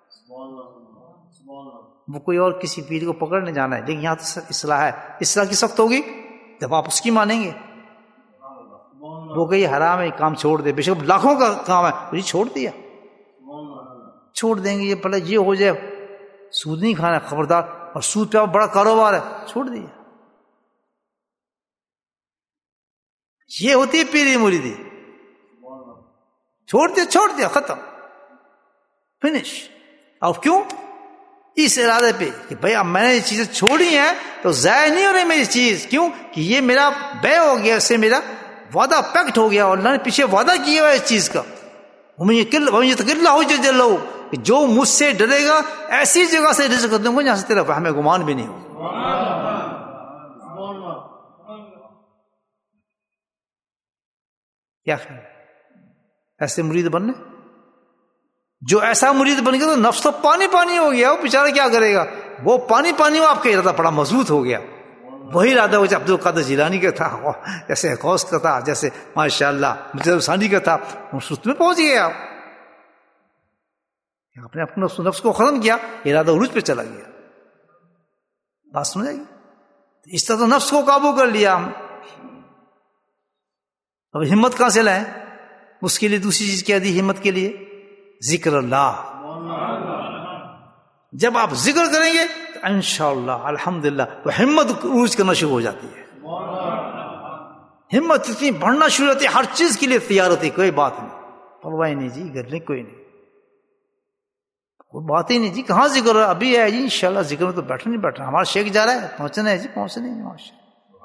وہ کوئی اور کسی پیر کو پکڑنے جانا ہے، لیکن یہاں تو اصلاح ہے۔ اصلاح کی سخت ہوگی جب آپ اس کی مانیں گے، وہ کہ یہ حرام ہے، یہ کام چھوڑ دے، بے شک لاکھوں کا کام ہے، یہ چھوڑ دیا، چھوڑ دیں گے، یہ پہلے یہ ہو جائے، سود نہیں کھانا خبردار، اور سود پہ بڑا کاروبار ہے، چھوڑ دیا۔ یہ ہوتی ہے پیری مریدی، چھوڑ دیا ختم، فنش۔ اور کیوں؟ اس ارادے پہ کہ بھائی اب میں نے یہ چیزیں چھوڑی ہیں تو ضائع نہیں ہو رہی میری چیز، کیوں کہ یہ میرا بے ہو گیا، اس سے میرا وعدہ پیکٹ ہو گیا، اور اللہ نے پیچھے وعدہ کیا ہوا ہے اس چیز کا، کہ جو مجھ سے ڈرے گا ایسی جگہ سے رزق دوں گا جہاں سے تیرا ہمیں گمان بھی نہیں ہو۔ کیا خیال ایسے مرید بننے؟ جو ایسا مرید بن گیا تو نفس تو پانی پانی ہو گیا، وہ بیچارہ کیا کرے گا، وہ پانی پانی ہو، آپ کا ارادہ بڑا مضبوط ہو گیا، وہی ارادہ ہو جیسے عبد القادر جیلانی کا تھا، جیسے غوث کا تھا، جیسے ماشاء اللہ مجدد ثانی کا تھا، اس میں پہنچ گئے آپ نے اپنے نفس کو ختم کیا، ارادہ عروج پہ چلا گیا۔ بات سمجھ گی؟ اس طرح تو نفس کو قابو کر لیا ہم۔ اب ہمت کہاں سے لائیں؟ اس کے لیے دوسری چیز کیا دی ہمت کے لیے؟ ذکر اللہ۔ جب آپ ذکر کریں گے تو انشاءاللہ الحمدللہ وہ ہمت عروج کرنا شروع ہو جاتی ہے، ہمت اتنی بڑھنا شروع ہوتی ہے، ہر چیز کے لیے تیار ہوتی ہے، کوئی بات نہیں، پرواہ نہیں جی، گھر نہیں، کوئی نہیں، کوئی بات ہی نہیں جی، کہاں ذکر ہے ابھی ہے جی، انشاءاللہ ذکر میں تو بیٹھنا نہیں بیٹھنا، ہمارا شیخ جا رہا ہے، پہنچنا ہے جی، پہنچنا ہے ماشاءاللہ۔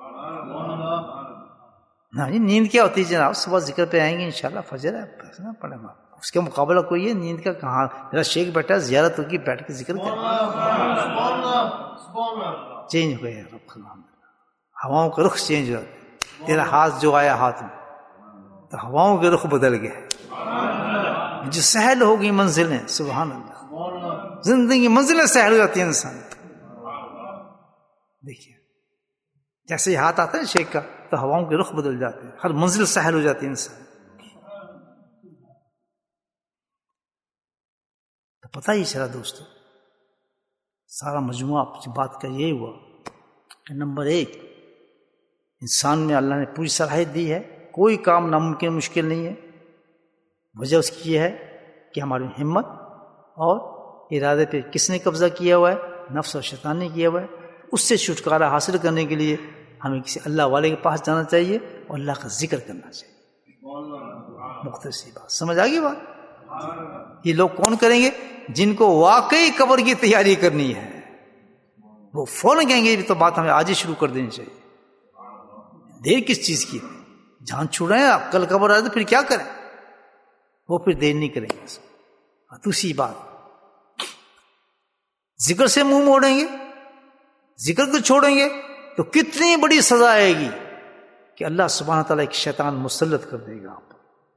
ہاں جی، نیند کیا ہوتی ہے جناب؟ صبح ذکر پہ آئیں گے انشاءاللہ، فجر ہے پڑھیں گا، اس کے مقابلہ کوئی ہے نیند کا کہاں؟ میرا شیخ بیٹھا ہے، زیارت ہوگی، بیٹھ کے ذکر کریں، چینج ہو گیا رخ، ہواؤں کا رخ چینج ہوا، تیرا ہاتھ جو آیا ہاتھ میں تو ہواؤں کے رخ بدل گئے، جو سہل ہو گئی منزلیں، سبحان اللہ، زندگی منزلیں سہل ہو جاتی ہیں انسان۔ دیکھیے جیسے یہ ہاتھ آتا ہے شیخ کا تو ہواؤں کے رخ بدل جاتے ہیں، ہر منزل سہل ہو جاتی ہے انسان۔ تو پتہ ہی چلا دوستو، سارا مجموعہ بات کا یہی ہوا کہ نمبر 1، انسان میں اللہ نے پوری صلاحیت دی ہے، کوئی کام ناممکن مشکل نہیں ہے، وجہ اس کی یہ ہے کہ ہماری ہمت اور ارادے پہ کس نے قبضہ کیا ہوا ہے؟ नफ्स और शैतान ने किया हुआ है, उससे छुटकारा हासिल करने के लिए हमें किसी अल्लाह वाले के पास जाना चाहिए और अल्लाह का जिक्र करना चाहिए। मुख्तसर बात समझ आ गई बात। ये लोग कौन करेंगे? जिनको वाकई कब्र की तैयारी करनी है, वो फौरन कहेंगे ये तो बात हमें आज ही शुरू कर देनी चाहिए। देर किस चीज की? जान छूट रहे हैं, कल कब्र आए तो फिर क्या करें? वो फिर देर नहीं करेंगे। दूसरी बात, जिक्र से मुंह मोड़ेंगे, जिक्र को छोड़ेंगे तो कितनी बड़ी सजा आएगी कि अल्लाह सुब्हानहू तआला एक शैतान मुसल्लत कर देगा आप।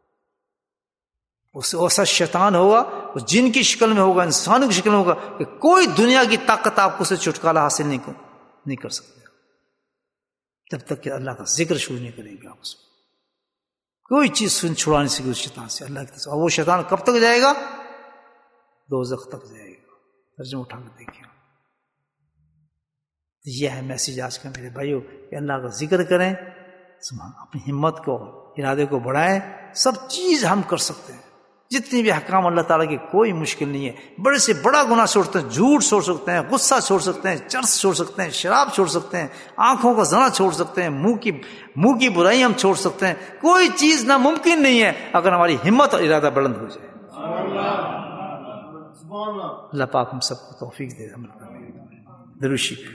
उससे ऐसा शैतान होगा, वो जिन की शक्ल में होगा, इंसानों की शक्ल में होगा, कि कोई दुनिया की ताकत आपको से छुटकारा हासिल नहीं कर सकते जब तक कि अल्लाह का जिक्र शुरू नहीं करेंगे आप उसमें। कोई चीज सुन छुड़ा नहीं सकेगी उस शैतान से, अल्लाह की तरफ। और वो शैतान कब तक जाएगा? दोज़ख तक जाएगा। तर्जुमा उठा कर देखिए। यह है मैसेज आज का मेरे भाइयों, कि अल्लाह का जिक्र करें, अपनी हिम्मत को, इरादे को बढ़ाएं। सब चीज हम कर सकते हैं, जितनी भी हकाम अल्लाह ताला की कोई मुश्किल नहीं है। बड़े से बड़ा गुनाह छोड़ सकते हैं, झूठ छोड़ सकते हैं, गुस्सा छोड़ सकते हैं, चर्स छोड़ सकते हैं, शराब छोड़ सकते हैं, आंखों का जना छोड़ सकते हैं, मुंह की बुराई हम छोड़ सकते हैं। कोई चीज नामुमकिन नहीं है अगर हमारी हिम्मत और इरादा बुलंद हो जाए। अल्लाह पाक हम सबको तौफीक दे अमल करने। दरूद शरीफ।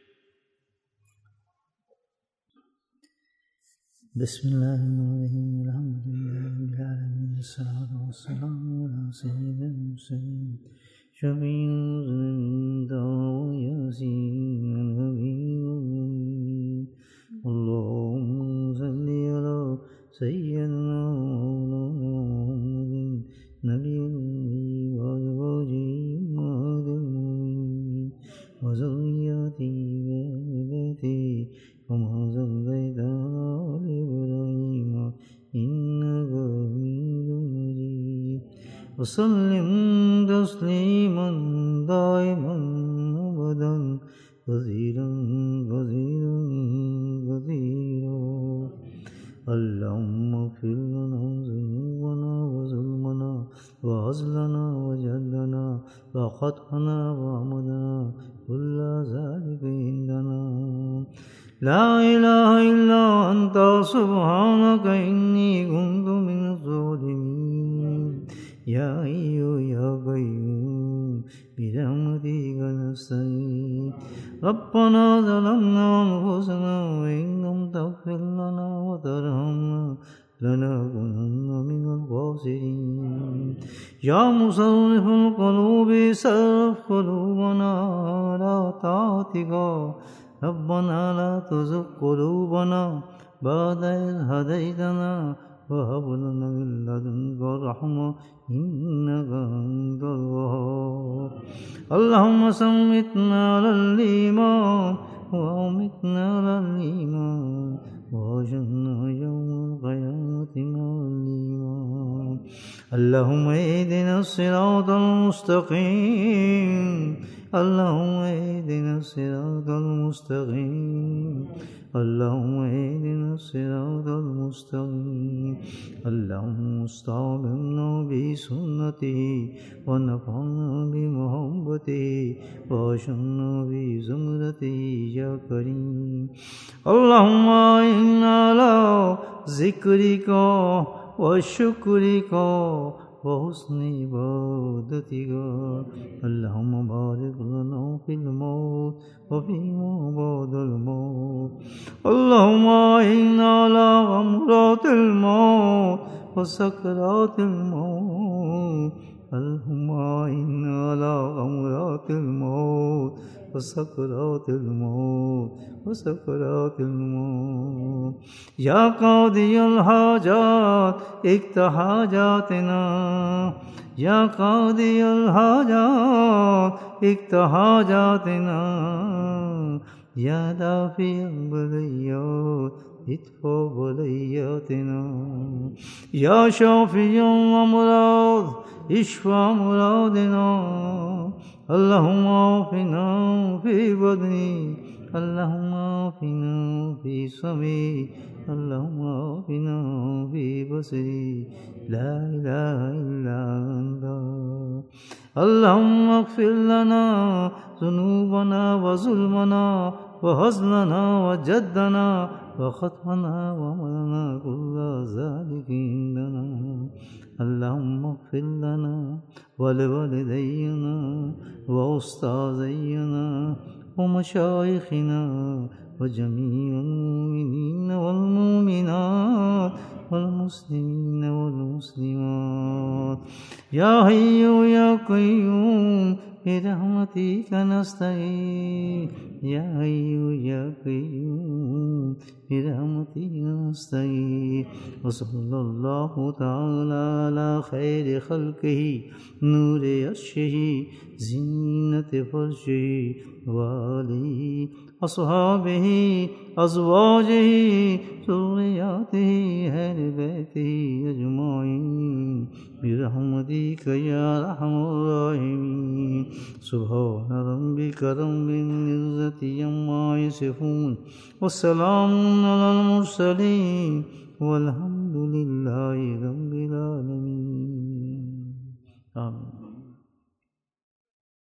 बिस्मिल्लाहिर्रहमानिर्रहीम, अल्हम्दुलिल्लाहि रब्बिल आलमीन, अस्सलातु वस्सलामु अला सय्यिदिल मुरसलीन, शफीउल मुज़निबीन व यासीन नबीय्युल। अल्लाहुम्मा सल्लि अला सय्यिदिना मौलाना मुहम्मदिन नबिय्यिल उम्मी व अज़वाजिहि उम्महातिल मुमिनीन व ज़ुर्रिय्यतिहि व अहलि बैतिहि कमा सल्लैता अला आलि इब्राहीम इन्नका हमीदुम मजीद। व सल्लिम तस्लीमन दाइमन अबदन कसीरन कसीरन कसीरा। अल्लाहुम्मा इग़फिर लना ज़ुनूबना व ज़ुल्मना व हज़लना व जहदना व ख़तअना व अमदना कुल्ला ज़ालिका इंदना। ला इलाहा इल्ला अंता सुब्हानका इन्नी कुन्तु मिनज़ ज़ालिमीन। या हय्यु या क़य्यूम बिरहमतिका नस्तगीथ। रब्बना ज़लमना अनफुसना व इन लम तग़फिर लना व तरहमना लनकुनन्ना मिनल ख़ासिरीन। या मुसर्रिफ़ल क़ुलूबि सर्रिफ़ क़ुलूबना अला ताअतिका। रब्बना ला तुज़िग़ क़ुलूबना बअद इज़ हदैतना व हब लना मिन लदुनका रहमा इन्नका अंतल वहाब। अल्लाहुम्मा सम्मितना अलल ईमान व अमितना अलल ईमान व अहशरना यौमल क़यामति मअल ईमान। अल्लाहुम्मा इहदिना सिरातल मुस्तक़ीम। अल्लाहुम्मा इहदिना सिरातल मुस्तक़ीम। अल्लाहुम्मा इहदिना सिरातल मुस्तक़ीम। अल्लाहुम्मा इस्तअमिरना बिसुन्नतिही व नफ़अना बिमुहब्बतिही व अशरना बिज़ुमरतिही या करीम। अल्लाहुम्मा इन्ना अला ज़िक्रिका व शुक्रिका व हुस्नि इबादतिका। अल्लाहुम्मा बारिक लना फिल मौत व फ़ीमा बअदल मौत। अल्लाहुम्मा इन्ना अला गमरातिल मौत व सकरातिल मौत। अल्लाहुम्मा इन्ना अला गमरातिल मौत व सकरातिल मौत व सकरातिल मौत। या क़ादियल हाजात इक़्ज़ हाजातिना। या क़ादियल हाजात इक़्ज़ हाजातिना। या दाफ़िअल बलय्यात इदफ़अ बलय्यातना। या शाफ़िअल अमराज़ इश्फ़ा मुरादना। अल्लाहुम्मा आफ़िना फ़ी बदनी। अल्लाहुम्मा आफ़िना फ़ी समई। अल्लाहुम्मा आफ़िना फ़ी बसरी। ला इलाहा इल्ला अंता اللهم اغفر لنا ذنوبنا وظلمنا وهزلنا وجدنا وخطأنا وعملنا كل ذلك عندنا. اللهم اغفر لنا ولوالدينا وأستاذينا ومشايخنا وجميع المؤمنين والمؤمنات والمسلمين والمسلمات. يا حي يا قيوم برحمتك نستغيث. يا حي يا قيوم برحمتك نستغيث. وصلى الله تعالى على خير خلقه نور عرشه زينة فرشه وآله أصحابه أزواجه ذرياته أهل بيته أجمعين برحمتك يا أرحم الراحمين. سبحان ربك رب العزة عما يصفون والسلام على المرسلين والحمد لله رب العالمين. آمين.